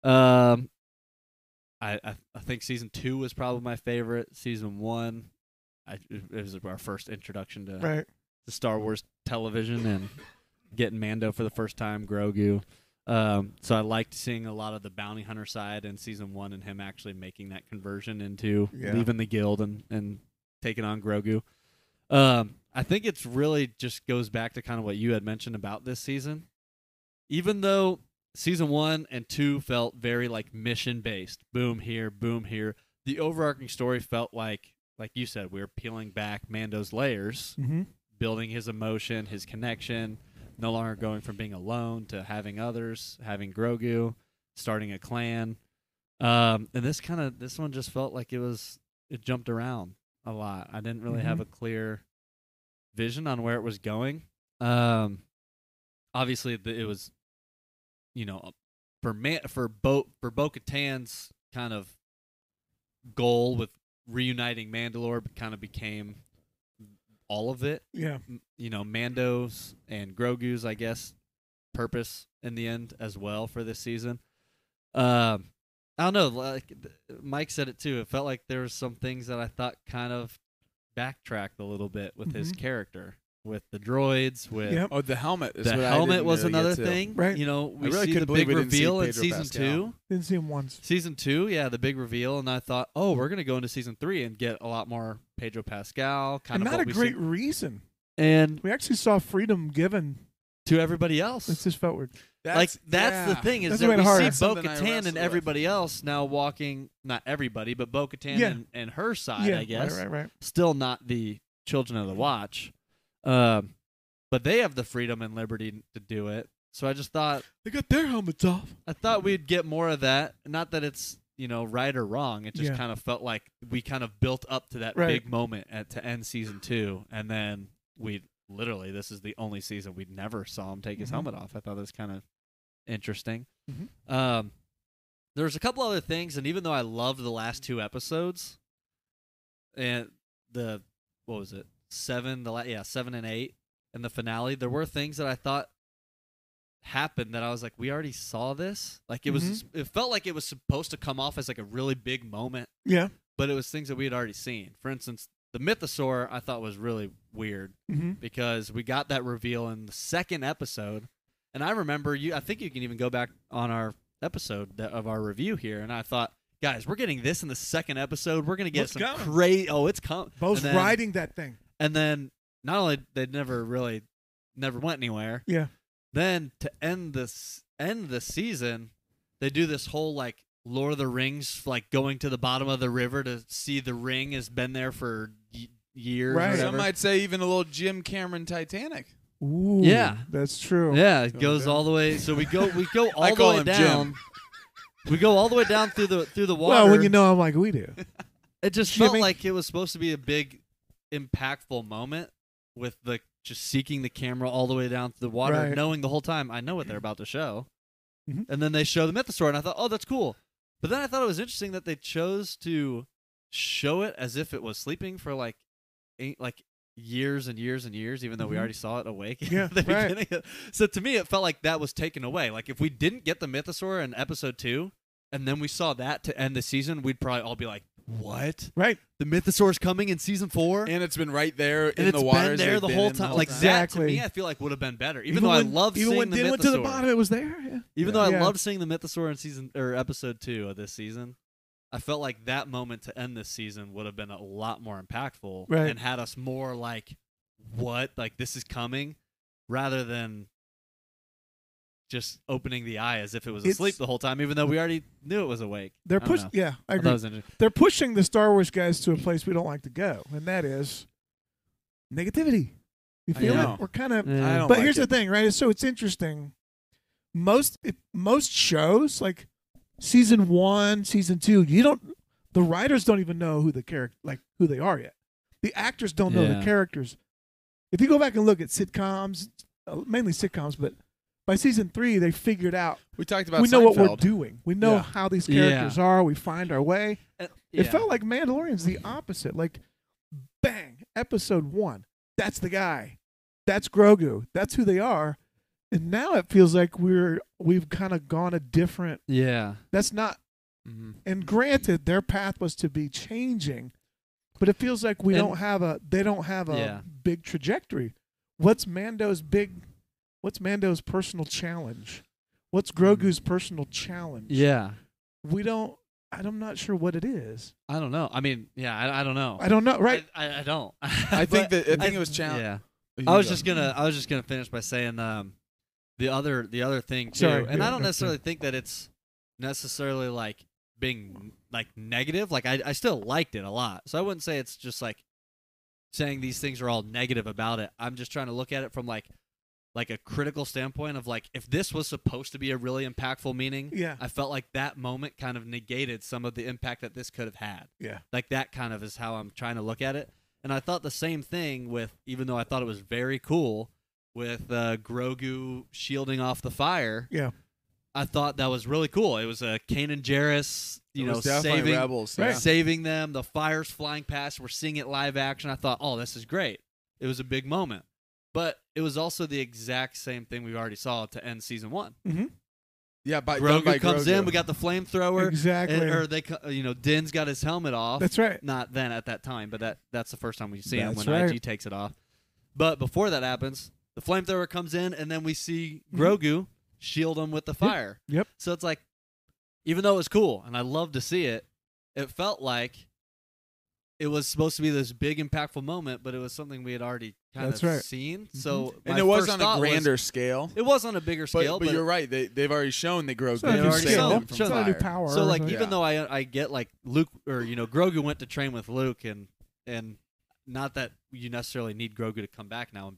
I think season 2 was probably my favorite. Season 1, it was our first introduction to Right. Star Wars television and getting Mando for the first time, Grogu. So I liked seeing a lot of the bounty hunter side in season 1 and him actually making that conversion into Yeah. leaving the guild and taking on Grogu. I think it's really just goes back to kind of what you had mentioned about this season. Even though season 1 and 2 felt very like mission based, boom here, the overarching story felt like you said, we were peeling back Mando's layers, Mm-hmm. building his emotion, his connection, no longer going from being alone to having others, having Grogu, starting a clan. And this one just felt like it jumped around a lot. I didn't really have a clear vision on where it was going. Obviously it was, for Bo-Katan's kind of goal with reuniting Mandalore kind of became all of it. Yeah. Mando's and Grogu's, I guess, purpose in the end as well for this season. I don't know. Like Mike said it too. It felt like there were some things that I thought kind of backtracked a little bit with his character, with the droids, with Yep. Oh, the helmet. Is the what I helmet didn't was really get another to. thing. Right. We really see couldn't the believe big we didn't see reveal in Pedro season Pascal. 2. Didn't see him once. Season 2, yeah, the big reveal, and I thought, we're gonna go into season 3 and get a lot more Pedro Pascal, kind And of not what a we great see, reason. and We actually saw freedom given. to everybody else. It's just felt weird. That's the thing is That's that what we made it see hard. Something I Bo-Katan wrestled and with. everybody else now walking. Not everybody, but Bo-Katan Yeah. and her side, Yeah. I guess. Right. Still not the Children of the Watch. but they have the freedom and liberty to do it. So I just thought They got their helmets off. I thought we'd get more of that. Not that it's right or wrong. It just Yeah. kind of felt like we kind of built up to that Right. big moment to end season 2, and then we literally this is the only season we never saw him take his Mhm. helmet off. I thought that was kind of interesting. Mhm. There's a couple other things, and even though I loved the last 2 episodes, and what was it 7 7 and 8 and the finale, there were things that I thought happened that I was like, we already saw this. Like it felt like it was supposed to come off as like a really big moment, Yeah. but it was things that we had already seen. For instance, the Mythosaur I thought was really weird Mm-hmm. because we got that reveal in the second episode, and I remember I think you can even go back on our episode of our review here, and I thought, guys, we're getting this in the second episode. We're gonna get What's some coming? crazy. Oh, it's coming. Bo's riding that thing. And then not only they never went anywhere. Yeah. Then to end the season, they do this whole like Lord of the Rings, like going to the bottom of the river to see the ring has been there for years. Right. Or Some whatever. might say even a little Jim Cameron Titanic. Ooh. Yeah. That's true. Yeah, it Going goes down. all the way. So we go all I the call way him down. Jim. We go all the way down through the water. Well, when you know him like we do. It just Jimmy. felt like it was supposed to be a big, impactful moment with the just seeking the camera all the way down to the water, Right. knowing the whole time I know what they're about to show. Mhm. And then they show the Mythosaur, and I thought, oh, that's cool. But then I thought it was interesting that they chose to show it as if it was sleeping for like years and years and years, even though we Mhm. already saw it awake. Yeah, at the right. beginning. So to me, it felt like that was taken away. Like if we didn't get the Mythosaur in episode 2, and then we saw that to end the season, we'd probably all be like, "What? Right. The Mythosaur's coming in season 4?" And it's been right there in And the it's waters. been there they've the been whole in time. whole Like time. that to Exactly. me, I feel like would have been better. Even though I love even seeing when the Din Mythosaur. went to the bottom, it was there. Yeah. Even though I Yeah. loved seeing the Mythosaur in season or episode 2 of this season, I felt like that moment to end this season would have been a lot more impactful Right. and had us more like, what? Like this is coming, rather than just opening the eye as if it was It's- asleep the whole time, even though we already knew it was awake. They're I don't push. know. Yeah, I I thought agree. it was interesting. They're pushing the Star Wars guys to a place we don't like to go, and that is negativity. You I feel know. it? We're kind of. I don't But like here's it. the thing, right? So it's interesting. Most shows, like season 1, season 2, the writers don't even know who the character, like who they are yet. The actors don't know the Yeah. characters. If you go back and look at sitcoms, mainly sitcoms, but by season 3, they figured out. We talked about We know what we're Seinfeld. doing. We know Yeah. how these Yeah. characters are. We find our way. It Yeah. felt like Mandalorian's the opposite. Like, bang, episode 1. That's the guy. That's Grogu. That's who they are. And now it feels like we've kind of gone a different. Yeah. That's not. Mhm. And granted, their path was to be changing, but it feels like they don't have a Yeah. big trajectory. What's Mando's personal challenge? What's Grogu's personal challenge? Yeah. I'm not sure what it is. I don't know. I mean, yeah, I don't know. I don't know, right? I don't. I think But it was challenge. Yeah. You I was go. just gonna finish by saying the other thing too, Sorry, and yeah, I don't no, necessarily think that it's necessarily like being like negative. Like I still liked it a lot, so I wouldn't say it's just like saying these things are all negative about it. I'm just trying to look at it from like a critical standpoint of like if this was supposed to be a really impactful meaning. Yeah. I felt like that moment kind of negated some of the impact that this could have had. Yeah. Like that kind of is how I'm trying to look at it. And I thought the same thing with, even though I thought it was very cool with Grogu shielding off the fire. Yeah. I thought that was really cool. It was Kanan Jarrus, It was definitely saving Rebels. Right. Yeah. saving them. The fire's flying past. We're seeing it live action. I thought, oh, this is great. It was a big moment. But it was also the exact same thing we already saw to end season 1. Mm-hmm. Yeah, done Grogu by comes Grogu. in. We got the flamethrower. Exactly. Or Din's got his helmet off. That's right. Not then at that time, but that's the first time we see him That's when right. IG takes it off. But before that happens, the flamethrower comes in, and then we see Mm-hmm. Grogu shield him with the fire. Yep. So it's like, even though it was cool and I love to see it, it felt like it was supposed to be this big impactful moment, but it was something we had already kind That's of right. seen. So and my it was first on thought a was- grander scale. it was on a bigger scale, But you're right. They've already shown that Grogu So if They've you already saved shown- them from it's not a new fire. power. So like or- even Yeah. though I get like Luke or Grogu went to train with Luke and not that you necessarily need Grogu to come back now and be a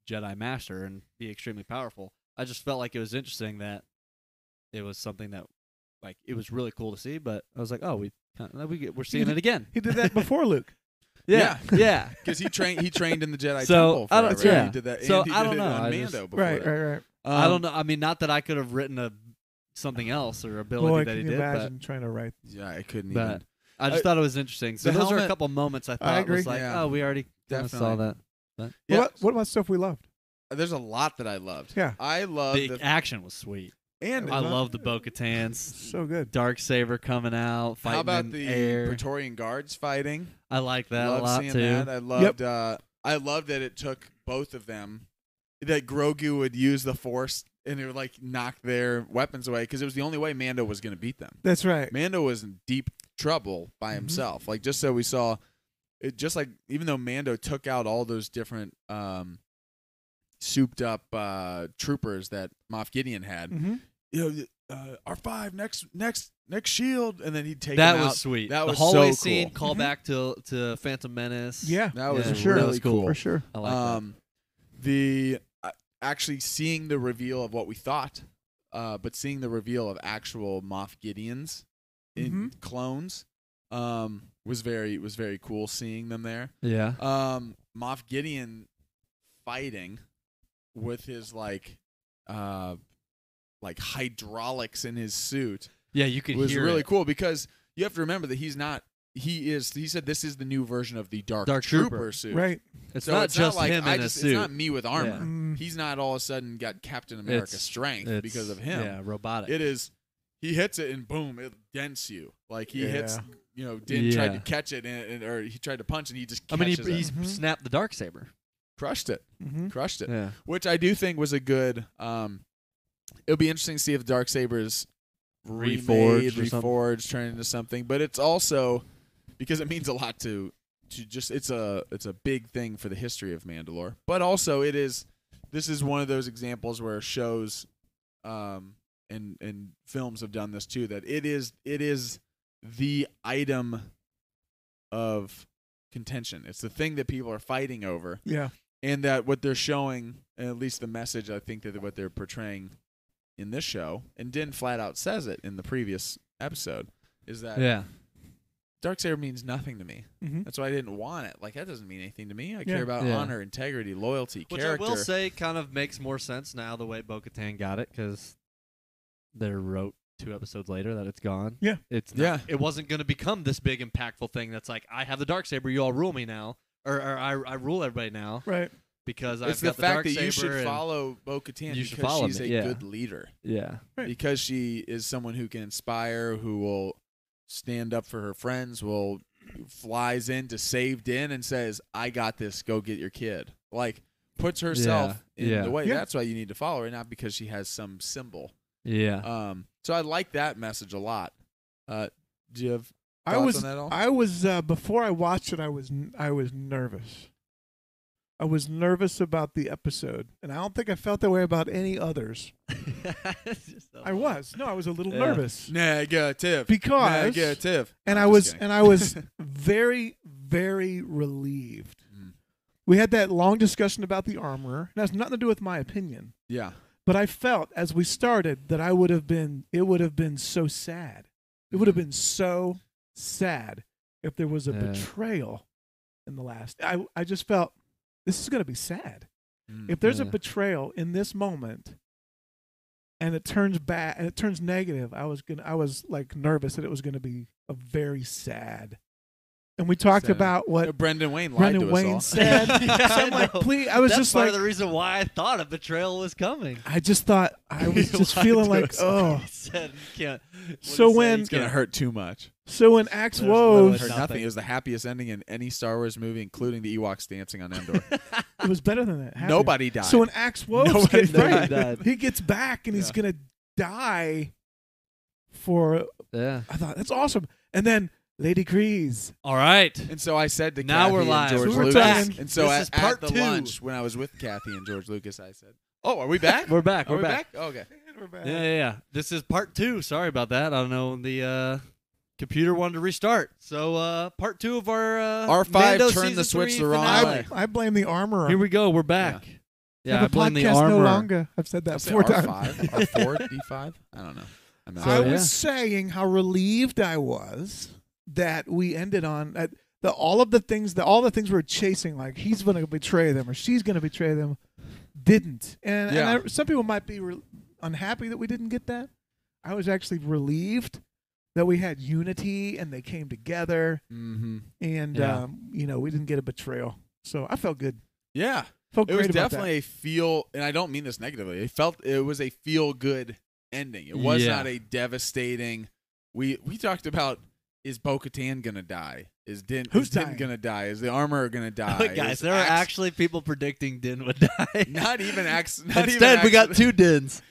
Jedi Master and be extremely powerful. I just felt like it was interesting that it was something that, like, it was really cool to see. But I was like, oh, we're seeing it again. He did that before Luke. Yeah. Because he trained in the Jedi So, Temple. I don't- forever. yeah. He did that. So, and he I did don't it know. on I Mando just- before Right, that. right, right. I don't know. I mean, not that I could have written something else or ability Boy, that he can you did, imagine trying to write? Yeah, I couldn't but even. I just thought it was interesting. So the those are a helmet- couple moments I I thought agree. was like, Yeah. oh, we already kinda saw Definitely. that. Yeah. What about stuff we loved? There's a lot that I loved. Yeah. I love The action was sweet. and I not- love the Bo-Katans. So good. Darksaber coming out, fighting how about in the air. Praetorian Guards fighting? I like that Love a lot seeing too. that. I loved. I loved that it took both of them. That Grogu would use the Force and it would like knock their weapons away because it was the only way Mando was going to beat them. That's right. Mando was in deep trouble by Mhm. himself. Like just so we saw, it just like even though Mando took out all those different souped up troopers that Moff Gideon had, Mm-hmm. you know, R5 next shield, and then he'd take That him was out. sweet. That the was hallway so scene, cool. call back to Phantom Menace. Yeah, That was Yeah, sure. really that was cool. cool. for sure. I like that. The actually seeing the reveal of what we thought, but seeing the reveal of actual Moff Gideons in clones, was very cool. Seeing them there, Yeah. Moff Gideon fighting with his like hydraulics in his suit Yeah, you could was hear really it. cool because you have to remember that he said this is the new version of the Dark Trooper. Trooper suit. Right. It's So not it's just not like him in a suit. It's not me with armor. Yeah. Mm. He's not all of a sudden got Captain America It's- strength It's- because of him. Yeah, robotic. It is he hits it and boom, it dents you. Like he hits, Yeah. Din tried to Yeah. catch it or he tried to punch and he just I mean, catches he it. Mhm. snapped the Darksaber. Crushed it. Mm-hmm. Crushed it. Yeah. Which I do think was a good it'll be interesting to see if Darksaber's reforged, turned into something. But it's also because it means a lot to just it's a big thing for the history of Mandalore. But also this is one of those examples where shows and films have done this too, that it is the item of contention. It's the thing that people are fighting over. Yeah. And that what they're showing, and at least the message I think that what they're portraying in this show, and Din flat out says it in the previous episode, is that Yeah. Darksaber means nothing to me. Mm-hmm. That's why I didn't want it. Like that doesn't mean anything to me. I Yeah. care about Yeah. honor, integrity, loyalty, Which character. I will say kind of makes more sense now the way Bo-Katan got it because they wrote 2 episodes later that it's gone. Yeah. It's Yeah. not, it wasn't going to become this big impactful thing that's like, I have the Darksaber, you all rule me now. Or I rule everybody now Right. because It's I've the got fact the that you Darksaber should and- follow Bo-Katan You should because follow she's me, a yeah. good leader. Yeah. Right. Because she is someone who can inspire, who will stand up for her friends, flies in to save Din and says, I got this, go get your kid. Like, puts herself in Yeah. the way. Yeah. That's why you need to follow her, not because she has some symbol. Yeah. So I like that message a lot. Do you have I thoughts was on that at all? I was before I watched it. I was nervous. I was nervous about the episode, and I don't think I felt that way about any others. I was a little Yeah. nervous Negative. because, Negative. and I'm I was just kidding. and I was very very relieved. Mm. We had that long discussion about the armorer. It has nothing to do with my opinion, Yeah. but I felt as we started that it would have been so sad. It would have been so sad if there was a Yeah. betrayal in the last. I just felt this is going to be sad. Mm. If there's a Yeah. betrayal in this moment and it turns bad and it turns negative, I was like nervous that it was going to be a very sad. And we talked Sad. about what Brendan Wayne lied Brendan to us Wayne all. said. Yeah, So I'm I like, know. please, I was That's just part like, of the reason why I thought a betrayal was coming. I just thought I was just Lied feeling to like, us. oh. He said you can't. what So he said, when- you It's going to can't- hurt too much. So when Axe There's Woes, literally Hurt Nothing. nothing. It was the happiest ending in any Star Wars movie, including the Ewoks dancing on Endor. it was better than that. Happier. Nobody died. So when Axe Woes Nobody gets died. right, he gets back and he's Yeah. gonna die for. Yeah. I thought that's awesome. And then Lady Kreese. All right. And so I said to Now Kathy we're and live. George So we're Lucas, back. and so This at, is part at the 2. lunch when I was with Kathy and George Lucas, I said, "Oh, are we back? We're back. Are We're we back. back? Okay." Yeah. This is part 2. Sorry about that. I don't know. The computer wanted to restart. So part 2 of our R5 Mando turned the season switch 3 the wrong finale. way. I blame the armorer. Here we go. We're back. Yeah, I Have a blame the podcast armor. no longer. I've said that I'll say 4 times. R5, R4, D5. I don't know. I'm not I sure. yeah. was saying how relieved I was that we ended on all the things we were chasing, like he's going to betray them or she's going to betray them, didn't. And some people might be unhappy that we didn't get that. I was actually relieved that we had unity and they came together, Mm-hmm. and Yeah. we didn't get a betrayal. So I felt good. Yeah. Felt It great was about definitely a feel, and I don't mean this negatively. It was a feel good ending. It was Yeah. not a devastating. We talked about, is Bo-Katan gonna die? Is Din dying? gonna die? Is the armor gonna die? Guys, Is there are Axe- actually people predicting Din would die. not even Axe. Not Instead, even we got Axe, 2 Dins.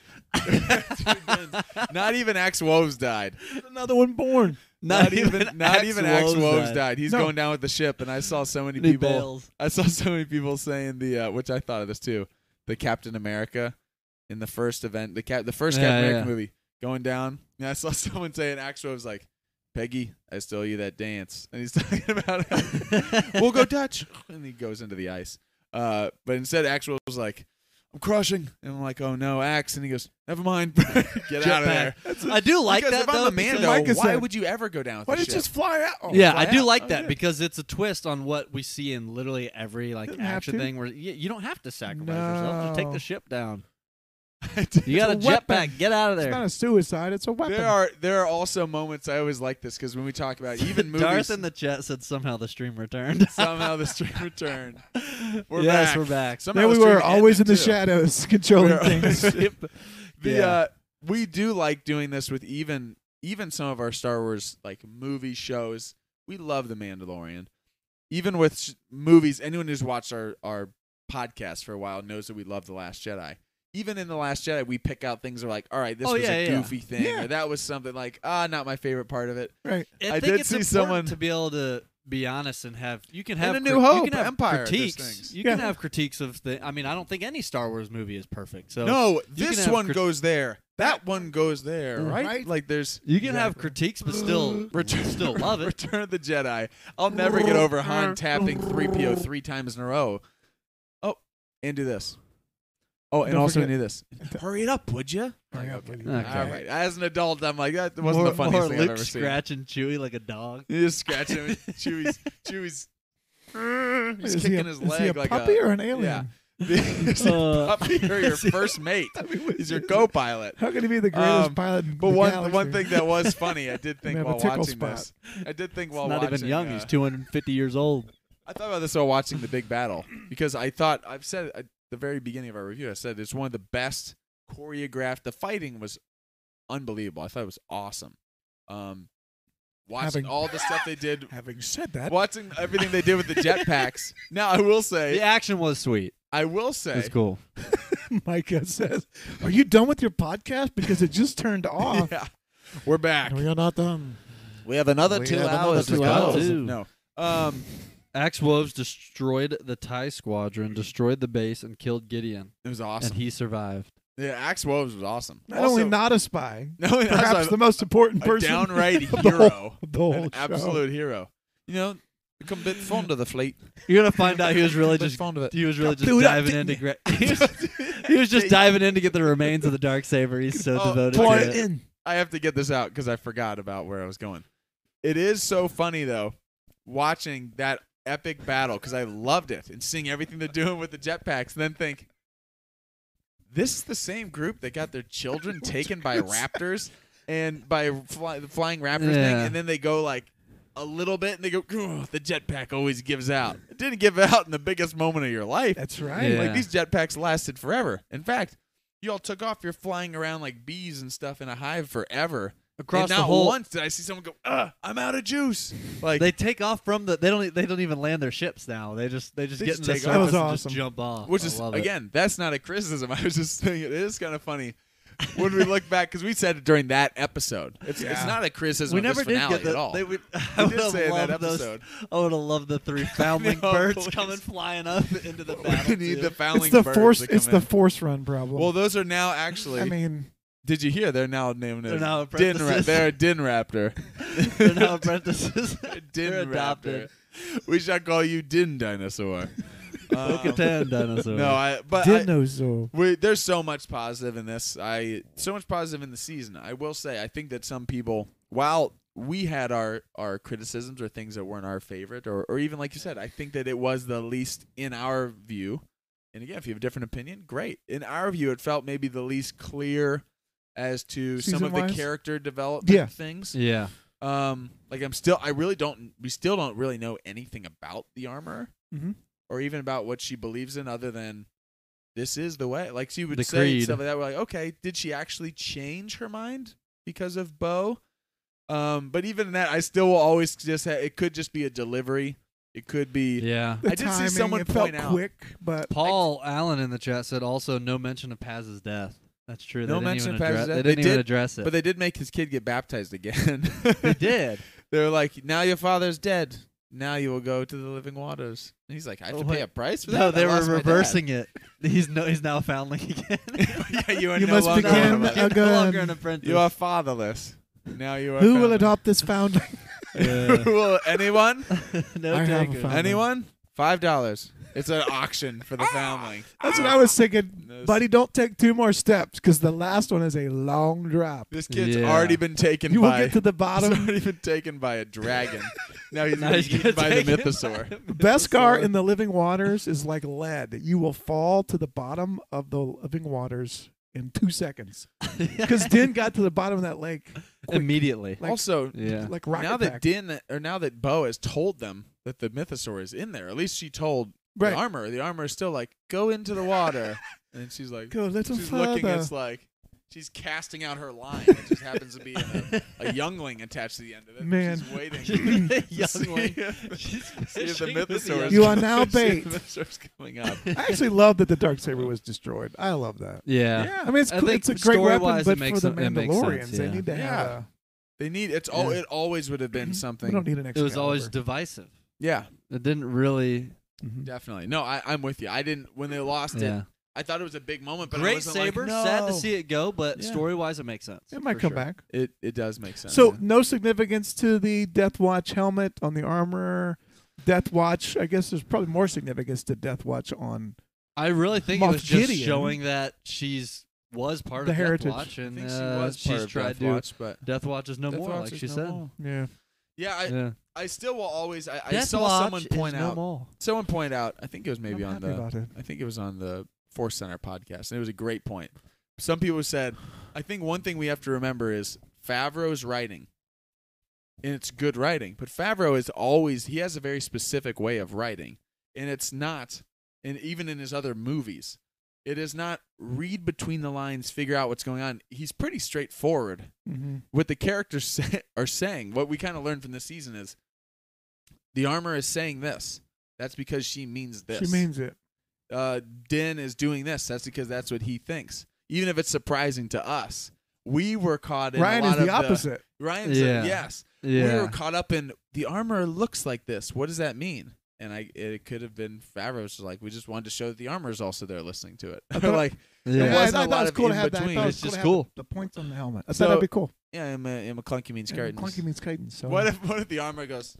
Not even Axe Woves died. that. Another one born. Not even Axe Woves died. died. He's No. going down with the ship, and I saw so many And he people. bails. I saw so many people saying which I thought of this too, the Captain America in the first event, the first Yeah, Captain America yeah. movie going down. And I saw someone saying, "Axel was like, Peggy, I still owe you that dance," and he's talking about, "We'll go Dutch," and he goes into the ice. But instead, Axel was like, "I'm crushing," and I'm like, "Oh no, Axe," and he goes, "Never mind, get out of there." I do like Because that if though. I'm a because- Mando, Micah why said- would you ever go down with Why the did you ship? just fly out? Oh, Yeah, fly I do out. like Oh, that yeah. because it's a twist on what we see in literally every Doesn't have action to. thing where you don't have to sacrifice yourself. Just take No. the ship down. It's You got a It's a weapon. jetpack. Get out of It's there. not a suicide. It's a weapon. There are also moments I always like this because when we talk about even movies, Darth in the chat said somehow the stream returned. somehow the stream returned. We're yes, back. we're back. Somehow There the we were, stream always in ended, the too. shadows, controlling We're- things. We do like doing this with even some of our Star Wars like movie shows. We love The Mandalorian. Even with movies, anyone who's watched our podcast for a while knows that we love The Last Jedi. Even in The Last Jedi, we pick out things that are like, all right, this Oh, was yeah, a yeah. goofy thing, Yeah. or that was something like, not my favorite part of it. Right. I think did it's see important someone- to be able to be honest and have you can In have A New you Hope, can have Empire, there's critiques. things. You Yeah. can have critiques of the. I mean, I don't think any Star Wars movie is perfect. So No, you can this have one goes there. That one goes there, Mm. right? Right. Like there's you can have Exactly. critiques, but still still love it. Return of the Jedi. I'll never get over Han tapping 3PO 3 times in a row. Oh, and do this. Oh, and Don't also forget- do this. Hurry it up, would you? Hurry up, would you? Okay. All right. As an adult, I'm like, that wasn't more, the funniest more thing Luke I've ever seen. scratching Chewie like a dog. You just scratch him. Chewie's he's Is he kicking a- his is he leg a like puppy a or an alien? Is he a puppy or your first mate? I mean, He's your co-pilot. How can he be the greatest Um, pilot in But the one galaxy? thing that was funny, I did think have a while tickle watching spot. this. I did think He's while not watching. even young. He's 250 years old. I thought about this while watching the big battle because I thought I've said at the very beginning of our review. I said it's one of the best choreographed. The fighting was unbelievable. I thought it was awesome. Watching Having- all the stuff they did, Having said that, watching everything they did with the jetpacks. Now I will say, The action was sweet. I will say, It's cool. Micah says, "Are you done with your podcast? Because it just turned off." yeah, we're back. We are not done. We have another We 2 have another hours. 2 to hours. go. Two. No. Axe Woves destroyed the TIE squadron, destroyed the base, and killed Gideon. It was awesome. And he survived. Yeah, Axe Woves was awesome. Not Also, only not a spy, no, not perhaps a- the most important a person, downright of the hero. whole- of the whole An show. absolute hero. You know, become a bit fond of the fleet. You're gonna find out he was really Bit just fond of it. he was really just Blew it up, diving in to didn't he was just diving in to get the remains of the Darksaber. He's so Oh, devoted Pour to it it. in. I have to get this out because I forgot about where I was going. It is so funny though, watching that epic battle because I loved it and seeing everything they're doing with the jetpacks, and then think, this is the same group that got their children taken by raptors and by the flying raptors thing, Yeah. and then they go like a little bit and they go, "Ugh, the jetpack always gives out. It didn't give out in the biggest moment of your life. That's right. Yeah. Like these jetpacks lasted forever. In fact, you all took off. You're flying around like bees and stuff in a hive forever. Across and the not whole once did I see someone go, I'm out of juice. Like They take off from the they don't even land their ships now. They just They get just in the take surface off. That was and awesome. just jump off. which I is love it. again, that's not a criticism. I was just thinking it is kind of funny when we look back because we said it during that episode. It's Yeah. not a criticism. we of never this did finale get the, at all. They would, I We would did have say in that loved those. episode. I would have loved the 3 foundling know, birds please. coming flying up into the We battle. need too. the foundling It's the birds force. to come It's the in. force run problem. Well, those are now actually. I mean, did you hear? They're now named They're as now Din apprentices. They're a Din Raptor. They're now apprentices. Din They're adopted. Raptor. We shall call you Din Dinosaur. Bo-Katan dinosaur. No, Dinosaur. there's so much positive in this. So much positive in the season. I will say, I think that some people, while we had our criticisms or things that weren't our favorite, or even like you said, I think that it was the least in our view. And again, if you have a different opinion, great. In our view, it felt maybe the least clear as to some of the Season-wise? character development things. Yeah. Like we still don't really know anything about the armor, Mm-hmm. or even about what she believes in, other than this is the way. Like she would The say creed. stuff like that. We're like, okay, did she actually change her mind because of Bo? But even in that, I still will always just it could just be a delivery. It could be. Yeah. The I did see timing, someone it felt point out- quick, but Paul Allen in the chat said also no mention of Paz's death. That's true. No They didn't mention even of Paz's address- death? They They didn't even did, address it. But they did make his kid get baptized again. They did. They were like, now your father's dead. Now you will go to the living waters. And he's like, I have to Oh, pay wait. a price for that. No, I they were lost my dad." reversing it. He's now a foundling again. Yeah, you are You no must longer begin one of us. a- no longer good- an apprentice. You are fatherless. Now you are. who will foundling. adopt this foundling? Yeah. Will anyone? No I have a takers. foundling. Anyone? $5. It's an auction for the foundling. That's what I was thinking. This- Buddy, don't take 2 more steps because the last one is a long drop. This kid's Yeah. already been taken You will by. get to the He's bottom. already been taken by a dragon. Now he's Now being he's eaten gonna by the take it mythosaur. Beskar in the living waters is like lead. You will fall to the bottom of the living waters in 2 seconds. Because Din got to the bottom of that lake Immediately. like- Also, Yeah. like rocket now that pack. now that Bo has told them that the mythosaur is in there, at least she told Right. the armor. The armor is still like, go into the water, and she's like, Go a little she's further. looking. It's like she's casting out her line. It just happens to be a youngling attached to the end of it. Man. She's waiting. Youngling. See if the fishing with the mythosaur is You are now see if bait. the mythosaur's coming up. I actually love that the Darksaber was destroyed. I love that. Yeah. I mean, it's I cool. think It's a great weapon, story-wise, but it makes for the sen- it makes Mandalorians, sense, they yeah. need to have Yeah. They need it always would have been we something. don't need an It Excalibur. was always divisive. Yeah, It didn't really. Mhm. definitely. No, I'm with you. I didn't when they lost Yeah. it. I thought it was a big moment, but I Great wasn't saber. Like, no. Sad to see it go, but Yeah. story wise, it makes sense. It might For come sure. back. It does make sense. So yeah. no significance to the Death Watch helmet on the armor. Death Watch. I guess there's probably more significance to Death Watch on. I really think Moff it was just Gideon. showing that was part The of heritage. Death Watch, I and think she was she's part of tried Death to. Watch, but Death Watch is no Death more, Watch like is she no said. Oh, more. Yeah. Yeah. I still will always. I Death saw Watch someone point is out. No more. Someone point out. I think it was maybe I'm on happy the. about it. I think it was on the Force Center podcast, and it was a great point. Some people said, I think one thing we have to remember is Favreau's writing, and it's good writing, but Favreau is always he has a very specific way of writing, and it's not, and even in his other movies, it is not read between the lines, figure out what's going on. He's pretty straightforward. Mm-hmm. What the characters are saying, what we kind of learned from this season is the armor is saying this. That's because she means this. She means it. Din is doing this. That's because that's what he thinks. Even if it's surprising to us, we were caught in Ryan a is lot the of opposite. Ryan's Yeah. yes. Yeah. We were caught up in the armor looks like this. What does that mean? And it could have been Favreau's like we just wanted to show that the armor is also there listening to it. I thought- like Yeah. It I wasn't thought a it lot was of cool to in have that. I between. thought it It's was cool just to have cool. The points on the helmet. I So- thought that'd be cool. yeah, I'm a clunky means And curtains. Clunky means chitin. So What if the armor goes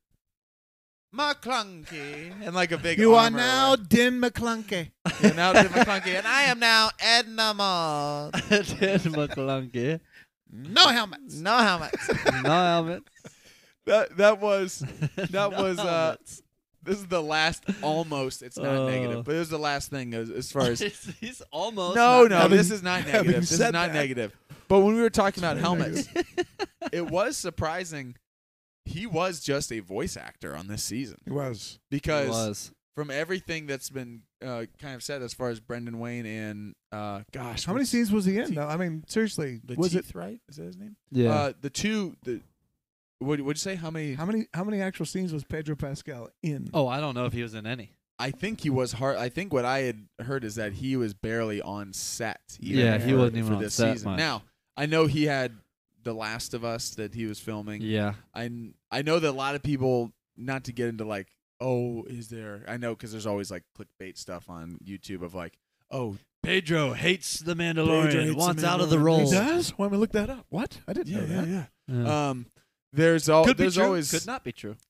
McClunky and like a big you are armor now like- Din McClunky. You're now Tim McClunky and I am now Edna Moss. Ted McClunky. No helmets. No helmets. No helmet. That was No was, helmets. this is the last almost it's not negative, but it was the last thing as far as He's almost. No, not- no, having- this is not having negative. This is said not that. negative. But when we were talking about It's very helmets, it was surprising he was just a voice actor on this season It was. It because was. from everything that's been kind of said as far as Brendan Wayne and gosh, How many what's- scenes was he in? Teeth- though? I mean, seriously, The was Teeth, right? Is that his name? Yeah. What'd you say? How many? it? How many actual scenes was Pedro Pascal in? Oh, I don't know if he was in any. I think he was hard. I think what I had heard is that he was barely on set. Even Yeah, he for- wasn't even for on this set season. much. Now I know he had The Last of Us that he was filming. Yeah. I know that a lot of people, not to get into like, oh, is there? I know because there's always like clickbait stuff on YouTube of like, oh, Pedro hates the Pedro Mandalorian. hates the Wants out of the Mandalorian. role. He does? Why don't we look that up? What? I didn't know that. yeah. Yeah. There's Could be true. always Could not be true.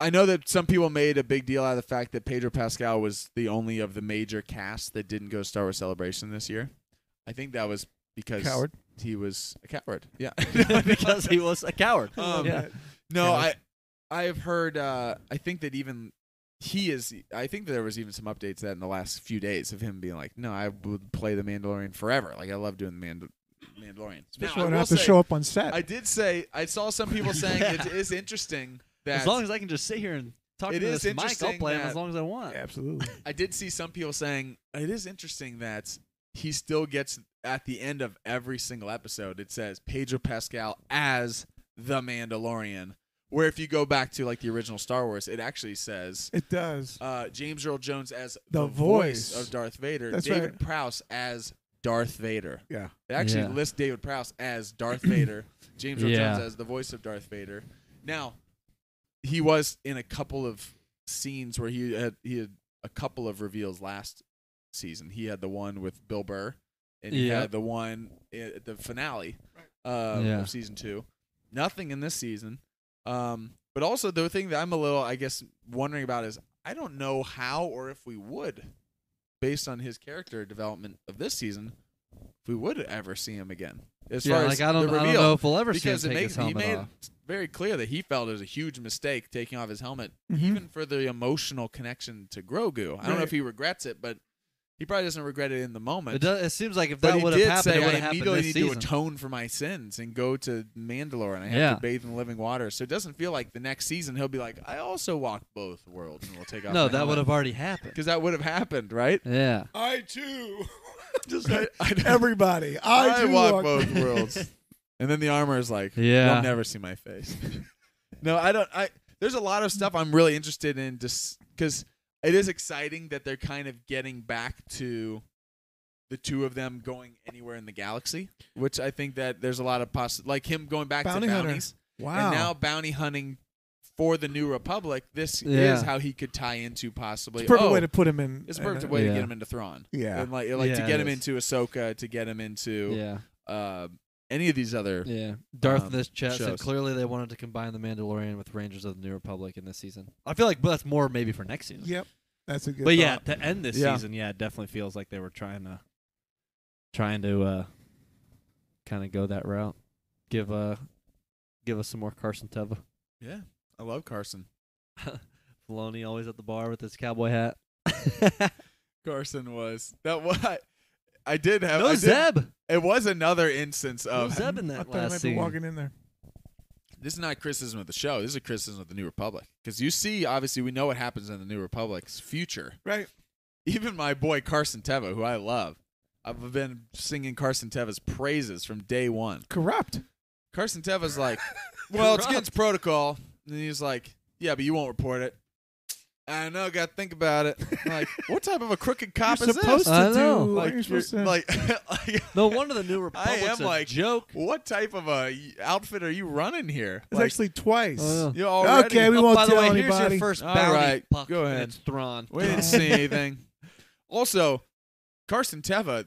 I know that some people made a big deal out of the fact that Pedro Pascal was the only of the major cast that didn't go to Star Wars Celebration this year. I think that was because Coward. he was a coward. Yeah. because he was a coward. Yeah. No, I've heard. I think that even he is. I think there was even some updates that in the last few days of him being like, "No, I would play the Mandalorian forever. Like I love doing the Mandalorian." Especially Now, when I I will have to say, show up on set. I did say I saw some people saying Yeah. it is interesting that As long as I can just sit here and talk It to is this mic, I'll interesting play him that- as long as I want. Absolutely. I did see some people saying it is interesting that he still gets at the end of every single episode. It says Pedro Pascal as the Mandalorian. Where if you go back to like the original Star Wars, it actually says It does. James Earl Jones as The the voice voice. of Darth Vader. That's David right. Prowse as Darth Vader. Yeah. It actually Yeah. lists David Prowse as Darth Vader, James Earl Yeah. Jones as the voice of Darth Vader. Now, he was in a couple of scenes where he had a couple of reveals last season. He had the one with Bill Burr, and he Yeah. had the one at the finale Yeah. of season 2. Nothing in this season. But also the thing that I'm a little, I guess, wondering about is I don't know how or if we would, based on his character development of this season, if we would ever see him again. As Yeah, far like as I don't the reveal, know if we'll ever see him because it take makes his he helmet made off. it very clear that he felt it was a huge mistake taking off his helmet, Mhm. even for the emotional connection to Grogu. I don't know Right. if he regrets it, but he probably doesn't regret it in the moment. It seems like if But that he would did have happened, say, it would I have happened immediately this need to season. atone for my sins and go to Mandalore, and I have Yeah. to bathe in the living water. So it doesn't feel like the next season he'll be like, I also walk both worlds, and we'll take off No, my that would helmet. have already happened. Because that would have happened, right? Yeah. I too. Just I, everybody. I I, do walk both worlds. And then the armor is like, Yeah. you'll never see my face. No, I don't. There's a lot of stuff I'm really interested in, just because it is exciting that they're kind of getting back to the two of them going anywhere in the galaxy, which I think that there's a lot of like him going back Bounty to hunter. bounties, Wow. and now bounty hunting for the New Republic. This Yeah. is how he could tie into possibly. It's a perfect oh, way to put him in. it's a in perfect a- way to Yeah. get him into Thrawn. Yeah. And like to Yeah, get it him is. into Ahsoka, to get him into Yeah. any of these other. Yeah. Darth this chat said shows. clearly they wanted to combine the Mandalorian with Rangers of the New Republic in this season. I feel like that's more maybe for next season. Yep. That's a good But yeah, thought. to end this Yeah. season, it definitely feels like they were trying to kind of go that route. Give us some more Carson Teva. Yeah, I love Carson. Filoni always at the bar with his cowboy hat. Carson was that what I did have. No I did- Zeb. It was another instance No of Zeb in I that thought I last might be scene. walking in there. this is not criticism of the show. This is a criticism of the New Republic, because you see, obviously, we know what happens in the New Republic's future. Right. Even my boy Carson Teva, who I love, I've been singing Carson Teva's praises from day one. Corrupt. Carson Teva's like, well, it's Corrupt. against protocol, and he's like, yeah, but you won't report it. I know, got to think about it. I'm like, what type of a crooked cop You're is supposed this? I to know. do. Like, You're supposed to. like No wonder the New Republic's am a like- joke. what type of a outfit are you running here? it's actually twice. you already, Okay, we Oh, won't by the tell way, here's anybody. your first All bounty, right, Puck, go and ahead. It's Thrawn. we didn't see anything. Also, Carson Teva,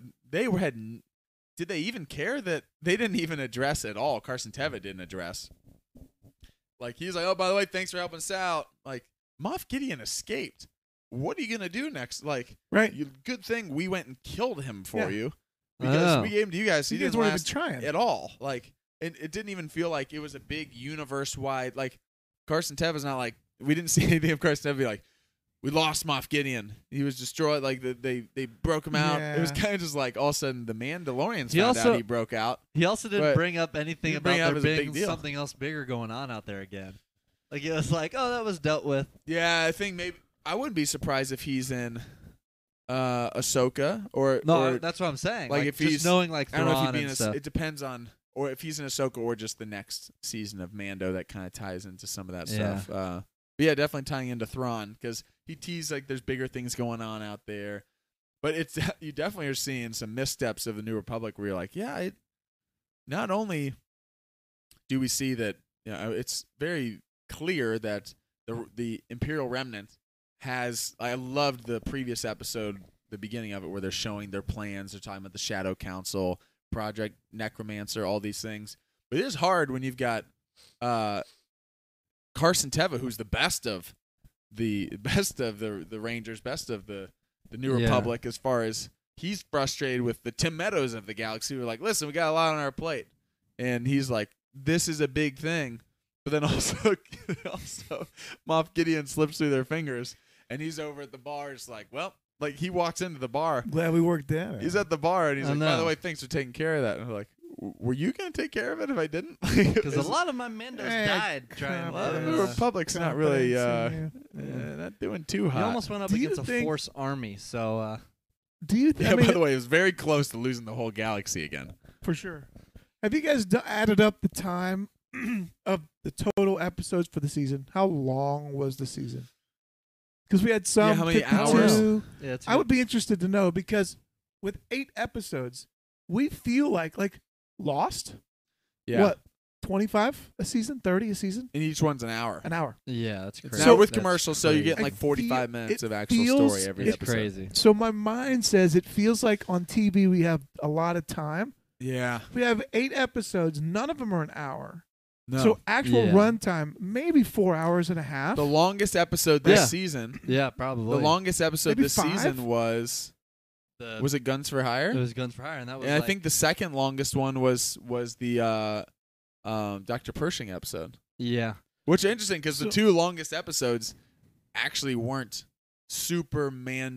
did they even care that they didn't even address at all? Carson Teva didn't address. Like, he's like, oh, by the way, thanks for helping us out. Like, Moff Gideon escaped. What are you gonna do next? Like, Right. good thing we went and killed him for Yeah. you, I because know. we gave him to you guys. He You guys didn't weren't even last trying. at all. Like, it didn't even feel like it was a big universe-wide. Like, Carson Teva's not like, we didn't see anything of Carson Teva be like, we lost Moff Gideon. He was destroyed. Like, they broke him out. It was Yeah. kind of just like all of a sudden the Mandalorians He found also- out he broke out. He also didn't But bring up anything he about didn't bring it up there as a big being deal. something else bigger going on out there again. Like, it was like, oh, that was dealt with. Yeah, I think maybe I wouldn't be surprised if he's in Ahsoka or No, or, that's what I'm saying. like, Like, if just he's- knowing like I don't know if Thrawn he'd be and in stuff. it depends on, or if he's in Ahsoka or just the next season of Mando that kind of ties into some of that Yeah. stuff. But yeah, definitely tying into Thrawn, because he teased like there's bigger things going on out there. But it's you definitely are seeing some missteps of the New Republic where you're like, yeah, not only do we see that, it's very clear that the Imperial Remnant has. I loved the previous episode, the beginning of it, where they're showing their plans. They're talking about the Shadow Council, Project Necromancer, all these things. But it is hard when you've got Carson Teva, who's the best of the Rangers, best of the New Yeah. Republic, as far as he's frustrated with the Tim Meadows of the Galaxy. Who are like, listen, we got a lot on our plate, and he's like, this is a big thing, but then also Moff Gideon slips through their fingers, and he's over at the bar, just like, well, like he walks into the bar. Glad we worked that out. He's at the bar, and he's I like, by the know. way, thanks for taking care of that. And we're like, were you going to take care of it if I didn't? Because a lot of my Mendos Hey, died trying Well, confidence. the to. Republic's not really Confidence in you. not doing too He hot. almost went up Do you against a think- Force army, so Do you? Yeah, I mean, by the way, it was very close to losing the whole galaxy again. for sure. Have you guys added up the time of the total episodes for the season? How long was the season? Because we had some Yeah, how many 52. hours? yeah, it's I would be interested to know, because with 8 episodes, we feel like Lost. Yeah, What, 25 a season, 30 a season, and each one's an hour. an hour. Yeah, that's It's crazy. an hour with That's commercials, so you're crazy. getting like I 45 feel- minutes it of actual feels- story every It's episode. crazy. So my mind says it feels like on TV we have a lot of time. Yeah, We have 8 episodes. None of them are an hour. no. So actual Yeah. runtime, maybe 4 hours and a half. the longest episode this Yeah. season, Yeah, probably. the longest episode Maybe this 5? season was it Guns for Hire? It was Guns for Hire, and that was. And I like- think the second longest one was the Dr. Pershing episode. Yeah, Which is interesting because the So- 2 longest episodes actually weren't super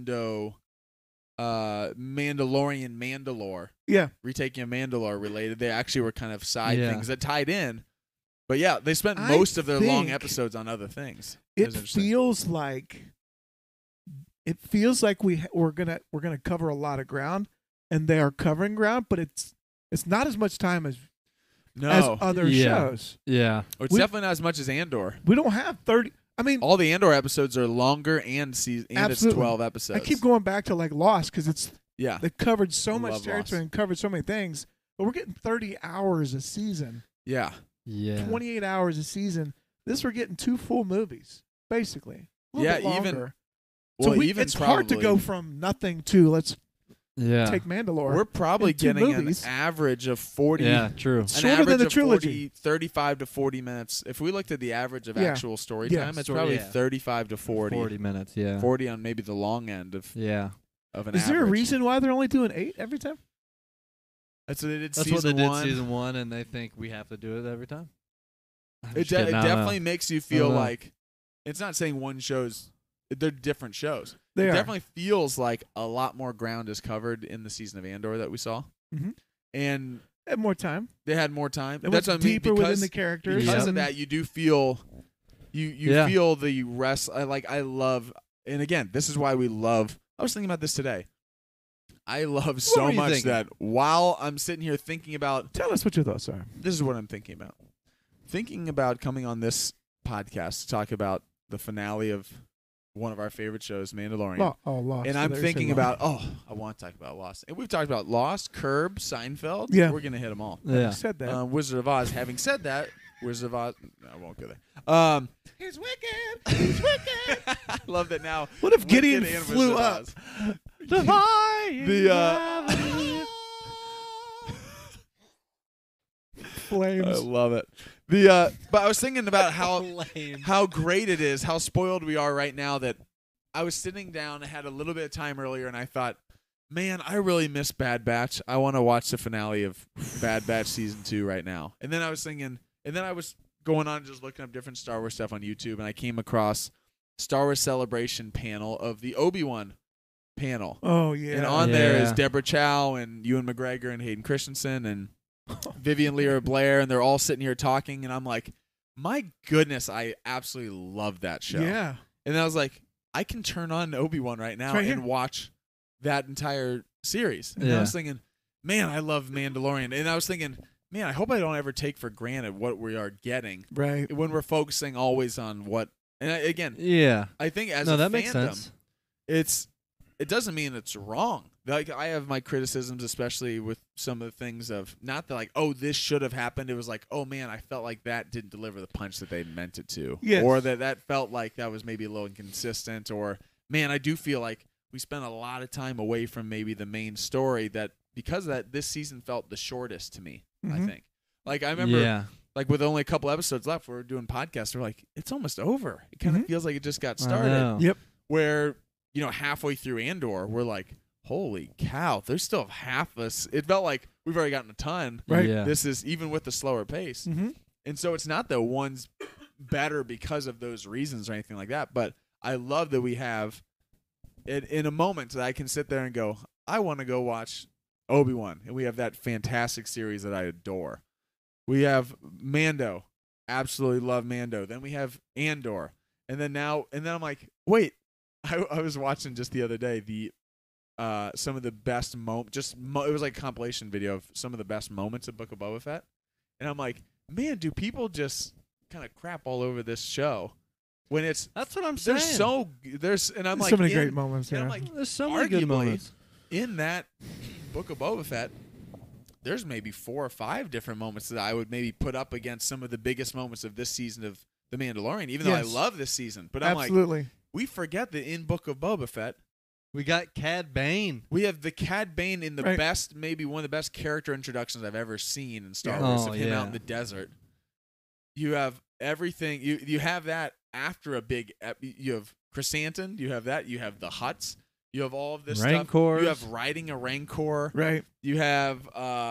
Mandalorian Mandalore, Yeah. retaking of Mandalore related. They actually were kind of side Yeah. things that tied in. But yeah, they spent I most of their long think episodes on other things. It was interesting. feels like we're gonna cover a lot of ground, and they are covering ground, but it's not as much time as No, other Yeah. shows. yeah, it's we- definitely not as much as Andor. We don't have 30. I mean, All the Andor episodes are longer and it's Absolutely. 12 episodes. I keep going back to Lost, because Yeah. they covered so much Love territory Lost. and covered so many things, but we're getting 30 hours a season, Yeah. yeah. 28 hours a season. This we're getting 2 full movies, basically. A little Yeah, bit even- longer. Well, so even it's hard to probably- go from nothing to let's Yeah, take Mandalore. We're probably in 2 getting movies. an average of 40 yeah, true. an Shorter average than the of trilogy. 35 to 40 minutes. If we looked at the average of Yeah. actual story Yeah. time, it's Story- probably yeah. 35 to 40. 40 minutes. Yeah, 40 on maybe the long end of yeah. an Is there a average. reason why they're only doing 8 every time? That's what they did That's season what they did 1. season 1, and they think we have to do it every time. I'm It, just kidding, it I don't know. definitely makes you feel know. like it's not saying one show's they're different shows. They It are. definitely feels like a lot more ground is covered in the season of Andor that we saw. Mhm. And They have more time. they had more time. They That's went what I mean, deeper within because- the characters. because and- of that, you do feel you Yeah. feel the rest. I love, and again, this is why we love. I was thinking about this today. I love so were you much thinking? that while I'm sitting here thinking about Tell us what your thoughts are. this is what I'm thinking about. Thinking about coming on this podcast to talk about the finale of one of our favorite shows, Mandalorian. Lost. And I'm There you thinking said about, I want to talk about Lost. And we've talked about Lost, Curb, Seinfeld. Yeah. We're going to hit them all. Lost. Yeah. You said that. Wizard of Oz. Having said that, Wizard of Oz. No, I won't go there. He's wicked. He's wicked. I love that now. What if Wicked Gideon and flew Wizard of up? Oz. I Flames. love it. But I was thinking about how Lame. how great it is, how spoiled we are right now that I was sitting down, I had a little bit of time earlier, and I thought, man, I really miss Bad Batch. I want to watch the finale of Bad Batch Season 2 right now. And then I was thinking, and then I was going on just looking up different Star Wars stuff on YouTube, and I came across Star Wars Celebration panel of the Obi-Wan panel. Oh yeah. And on there is Yeah. Deborah Chow and Ewan McGregor and Hayden Christensen and Vivian Leah Blair, and they're all sitting here talking, and I'm like, my goodness, I absolutely love that show. Yeah. And I was like, I can turn on Obi-Wan right now It's right and here. watch that entire series. And I Yeah. was thinking, man, I love Mandalorian. And I was thinking, man, I hope I don't ever take for granted what we are getting Right. when we're focusing always on what. And again, Yeah. I think as No, a that fandom, makes sense. it doesn't mean it's wrong. Like I have my criticisms, especially with some of the things of not that like, oh, this should have happened. It was like, oh man, I felt like that didn't deliver the punch that they meant it to, Yes. or that felt like that was maybe a little inconsistent, or man, I do feel like we spent a lot of time away from maybe the main story. That because of that, this season felt the shortest to me. I Mhm. think. Like I remember Yeah. like with only a couple episodes left, we're doing podcasts. We're like, it's almost over. It kind of feels like it just got I started. know. Yep. Where halfway through Andor, we're like, holy cow, there's still half us. It felt like we've already gotten a ton. Right. Yeah. This is even with the slower pace. Mm-hmm. And so it's not that one's better because of those reasons or anything like that. But I love that we have it in a moment that I can sit there and go, I want to go watch Obi-Wan. And we have that fantastic series that I adore. We have Mando. Absolutely love Mando. Then we have Andor. And then I'm like, wait, I was watching just the other day some of the best moments. It was like a compilation video of some of the best moments of Book of Boba Fett. And I'm like, man, do people just kind of crap all over this show when it's That's what I'm saying. and I'm like so many great moments. and Yeah. I'm like, There's so many good arguably, moments. in that Book of Boba Fett, there's maybe 4 or 5 different moments that I would maybe put up against some of the biggest moments of this season of The Mandalorian, even though I Yes. love this season. But I'm like, Absolutely. we forget that in Book of Boba Fett, We got Cad Bane. we have the Cad Bane in the Right. best, maybe one of the best character introductions I've ever seen in Star Yeah. Wars, Oh, of him yeah. out in the desert. You have everything. You have that after a big. You have Chrysanthemum. You have that. You have the Hutts. You have all of this stuff. Rancors. You have riding a Rancor. Right. You have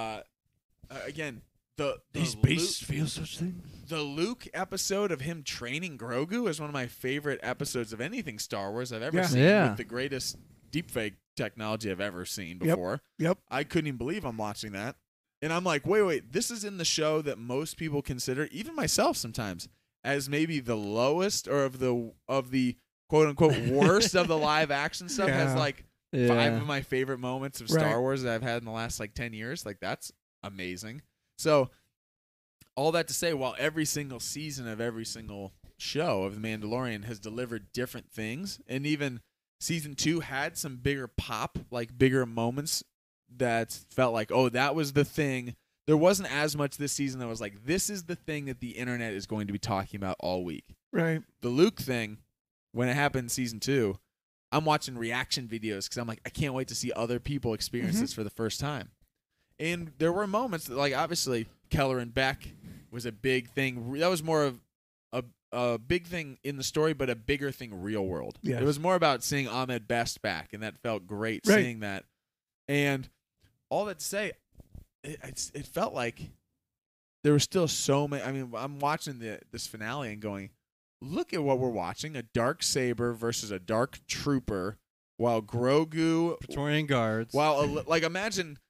again the feel such things. The Luke episode of him training Grogu is one of my favorite episodes of anything Star Wars I've ever Yeah. seen. Yeah. With the greatest deepfake technology I've ever seen Yep. before. Yep. I couldn't even believe I'm watching that. And I'm like, wait, this is in the show that most people consider, even myself sometimes, as maybe the lowest or of the quote unquote worst of the live action stuff. Yeah. Has like 5 of my favorite moments of Right. Star Wars that I've had in the last like 10 years. Like that's amazing. So all that to say, while every single season of every single show of The Mandalorian has delivered different things, and even season 2 had some bigger pop, like bigger moments that felt like, oh, that was the thing. There wasn't as much this season that was like, this is the thing that the internet is going to be talking about all week. Right. The Luke thing, when it happened in season 2, I'm watching reaction videos because I'm like, I can't wait to see other people experience this for the first time. And there were moments that, like, obviously, Keller and Beck was a big thing. That was more of a big thing in the story, but a bigger thing real world. Yes. It was more about seeing Ahmed Best back, and that felt great Right. seeing that. And all that to say, it felt like there were still so many. I mean, I'm watching this finale and going, look at what we're watching: a dark saber versus a dark trooper, while Grogu, Praetorian Guards. while like imagine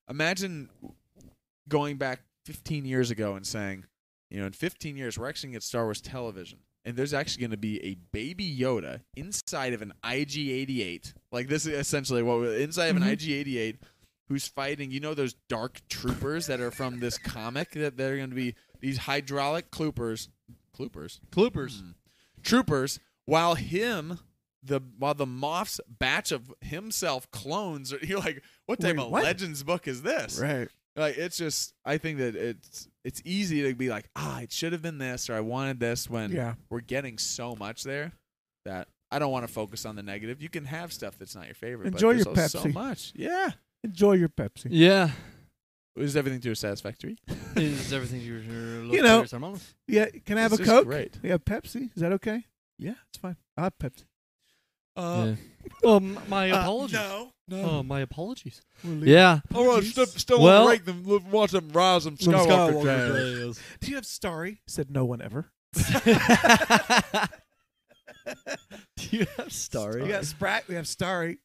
going back 15 years ago and saying, in 15 years we're actually going to get Star Wars television, and there's actually going to be a baby Yoda inside of an IG-88. Like this is essentially what inside of an IG-88. Who's fighting, those dark troopers that are from this comic that they're going to be these hydraulic troopers, while the Moff's batch of himself clones, you're like, what type Wait, of what? Legends book is this? Right. Like, it's just, I think that it's easy to be like, it should have been this, or I wanted this, when Yeah. we're getting so much there that I don't want to focus on the negative. You can have stuff that's not your favorite. Enjoy but your there's so Pepsi. much. Yeah. Enjoy your Pepsi. Yeah. Is everything to a satisfactory? Is everything you're You know, Yeah. Can I have It's a just Coke? great. We have Pepsi. Is that okay? Yeah, it's fine. I have Pepsi. Yeah. Oh, my apologies. No. Oh, my apologies. We'll leave. Yeah. All right, still Well- want to rake them, watch them rise them Skywalker trails. Do you have Starry? Said no one ever. Do you have Starry? We got Sprat. We have Starry.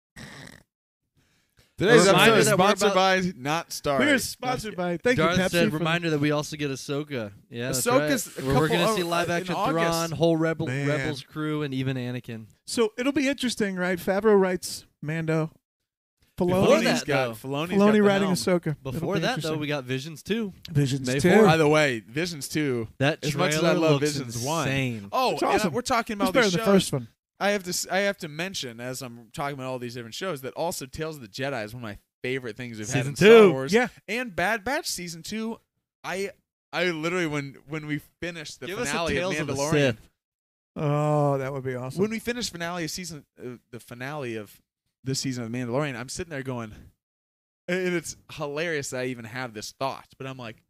Today's A reminder episode is that we're sponsored about- by Not Star. We are sponsored by. Thank you, Darth Pepsi. said, for- reminder that we also get Ahsoka. Yeah, that's Ahsoka's right. a We're going to couple see of- live in action August. Thrawn, whole Man. Rebels crew, and even Anakin. So it'll be interesting, right? Favreau writes Mando. Before Filoni, that, though. Filoni's got Filoni the writing helm. Ahsoka. It'll Before be that, though, interesting. we got Visions 2. Visions May 2. 4th. By the way, Visions 2. That As trailer much as I love looks Visions 1. insane. Oh, It's and awesome. we're talking It's about better these than the shows. first one. I have to mention, as I'm talking about all these different shows, that also Tales of the Jedi is one of my favorite things we've had Season in 2. Star Wars. Yeah. And Bad Batch season 2. I literally when we finished the Give us a finale of Tales of the Mandalorian, Sith. Oh, that would be awesome. when we finished the finale of this season of Mandalorian, I'm sitting there going, and it's hilarious that I even have this thought, but I'm like,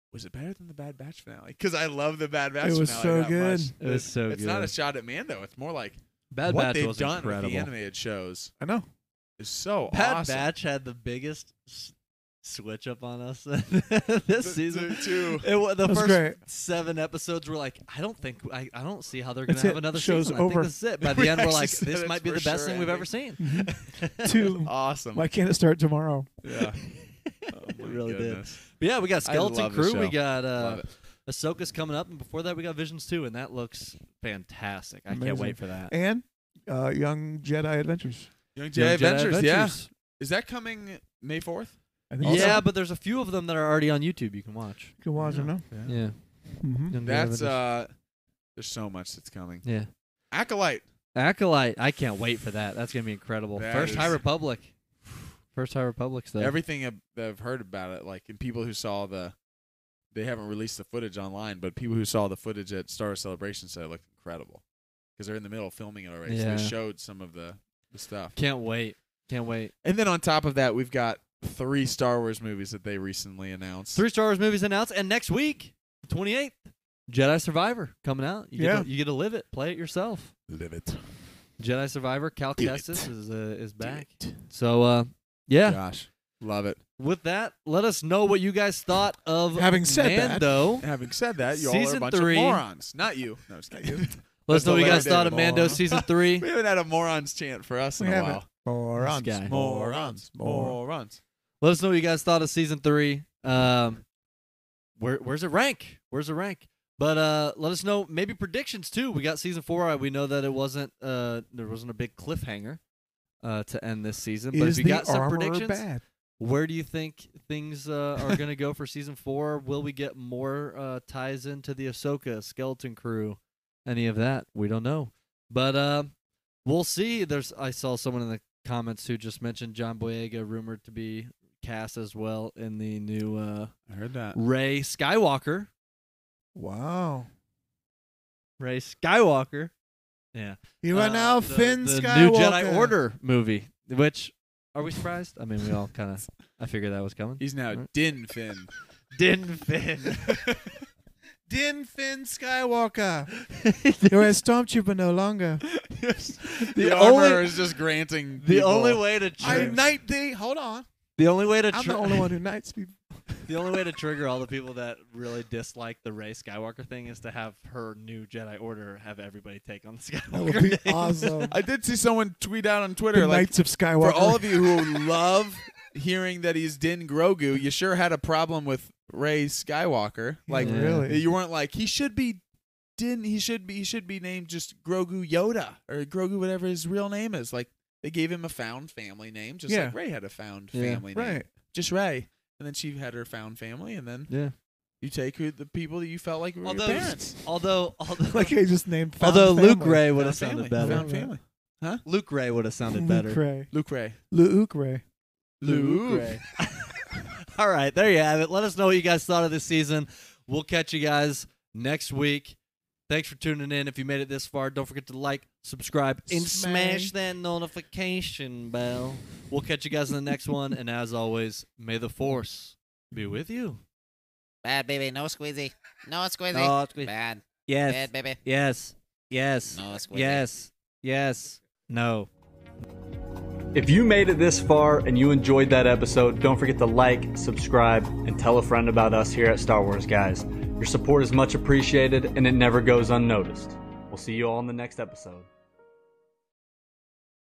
was it better than the Bad Batch finale? Because I love the Bad Batch It was finale so that good. much. It was so It's good. not a shot at Mando. It's more like Bad what Batch they've was done incredible. with the animated shows I know. is so Bad awesome. Batch had the biggest switch up on us this season. Too. The That was first great. 7 episodes were like, I don't see how they're gonna That's have it. another Show's season. I over. think this is it. By We the end, we're actually like, said this it's might be for the best sure thing we've ever ending. seen. Two. Awesome. Why can't it start tomorrow? Yeah. Oh my really did. goodness. But yeah, we got I Skeleton love the Crew. We show. got Love it. Ahsoka's coming up, and before that, we got Visions 2, and that looks fantastic. I can't Amazing. wait for that. And Young Jedi Adventures. Young Young Jedi Adventures. Yeah. Adventures. Is that coming May 4th? I think Yeah, so. but there's a few of them that are already on YouTube you can watch. You can watch it, no? Yeah. Mm-hmm. Young Jedi That's Adventures. there's so much that's coming. Yeah. Acolyte. Acolyte. I can't wait for that. That's gonna be incredible. That First is- High Republic. First High Republic stuff. Everything I've heard about it, like, and people who saw they haven't released the footage online, but people who saw the footage at Star Wars Celebration said it looked incredible because they're in the middle of filming it already. So Yeah. they showed some of the stuff. Can't wait. Can't wait. And then on top of that, we've got 3 Star Wars movies that they recently announced. 3 Star Wars movies announced, and next week, the 28th, Jedi Survivor coming out. Yeah. You get to live it, play it yourself. Live it. Jedi Survivor. Cal Do Kestis it. is back. Do it. So yeah. Gosh, love it. With that, let us know what you guys thought of Having said that- Mando. Having said that, you all are a Season bunch 3. of morons. Not you. No, just kidding. Let us That's know what the you guys legendary thought of Mando moron. season 3. We haven't had a morons chant for us in We a haven't. while. Morons. This guy. Morons. Morons. Let us know what you guys thought of season 3. Where's it rank? Where's it rank? But let us know maybe predictions too. We got season 4. We know that it wasn't there wasn't a big cliffhanger to end this season. But Is if you the got some armor predictions, bad? where do you think things are going to go for season 4? Will we get more ties into the Ahsoka Skeleton Crew? Any of that? We don't know. But we'll see. I saw someone in the comments who just mentioned John Boyega rumored to be cast as well in the new I heard that. Rey Skywalker. Wow. Rey Skywalker. Yeah. You are now the, Finn the Skywalker. new Jedi Order movie. Which are we surprised? I mean, we all kind of. I figured that was coming. He's now Right. Din Finn. Din Finn. Din Finn Skywalker. You're a stormtrooper no longer. The only- armor is just granting. The people- only way to I trigger. knight thee. Hold on. The only way to. I'm the only one who knights people. The only way to trigger all the people that really dislike the Rey Skywalker thing is to have her new Jedi Order have everybody take on the That Skywalker would be name. awesome. I did see someone tweet out on Twitter The like, Knights of Skywalker. for all of you who love hearing that he's Din Grogu, you sure had a problem with Rey Skywalker. Like, Yeah. really? you weren't like he should be Din. He should be named just Grogu Yoda or Grogu whatever his real name is. Like they gave him a found family name, just Yeah. like Rey had a found Yeah. family name. Right. Just Rey, and then she had her found family, and then Yeah. you take the people that you felt like were your Although, parents. although Like he just named. Found Luke family. Ray would Found have sounded family. better. Found family. Luke Ray would have sounded Luke better. Ray. Luke Ray. Luke Ray. Luke. Ray. All right, there you have it. Let us know what you guys thought of this season. We'll catch you guys next week. Thanks for tuning in. If you made it this far, don't forget to like, subscribe, and smash that notification bell. We'll catch you guys in the next one. And as always, may the Force be with you. Bad, baby. No squeezy. No squeezy. No squeezy. Bad. Yes. Bad, baby. Yes. Yes. No squeezy. Yes. Yes. No. If you made it this far and you enjoyed that episode, don't forget to like, subscribe, and tell a friend about us here at Star Wars Guys. Your support is much appreciated and it never goes unnoticed. We'll see you all in the next episode.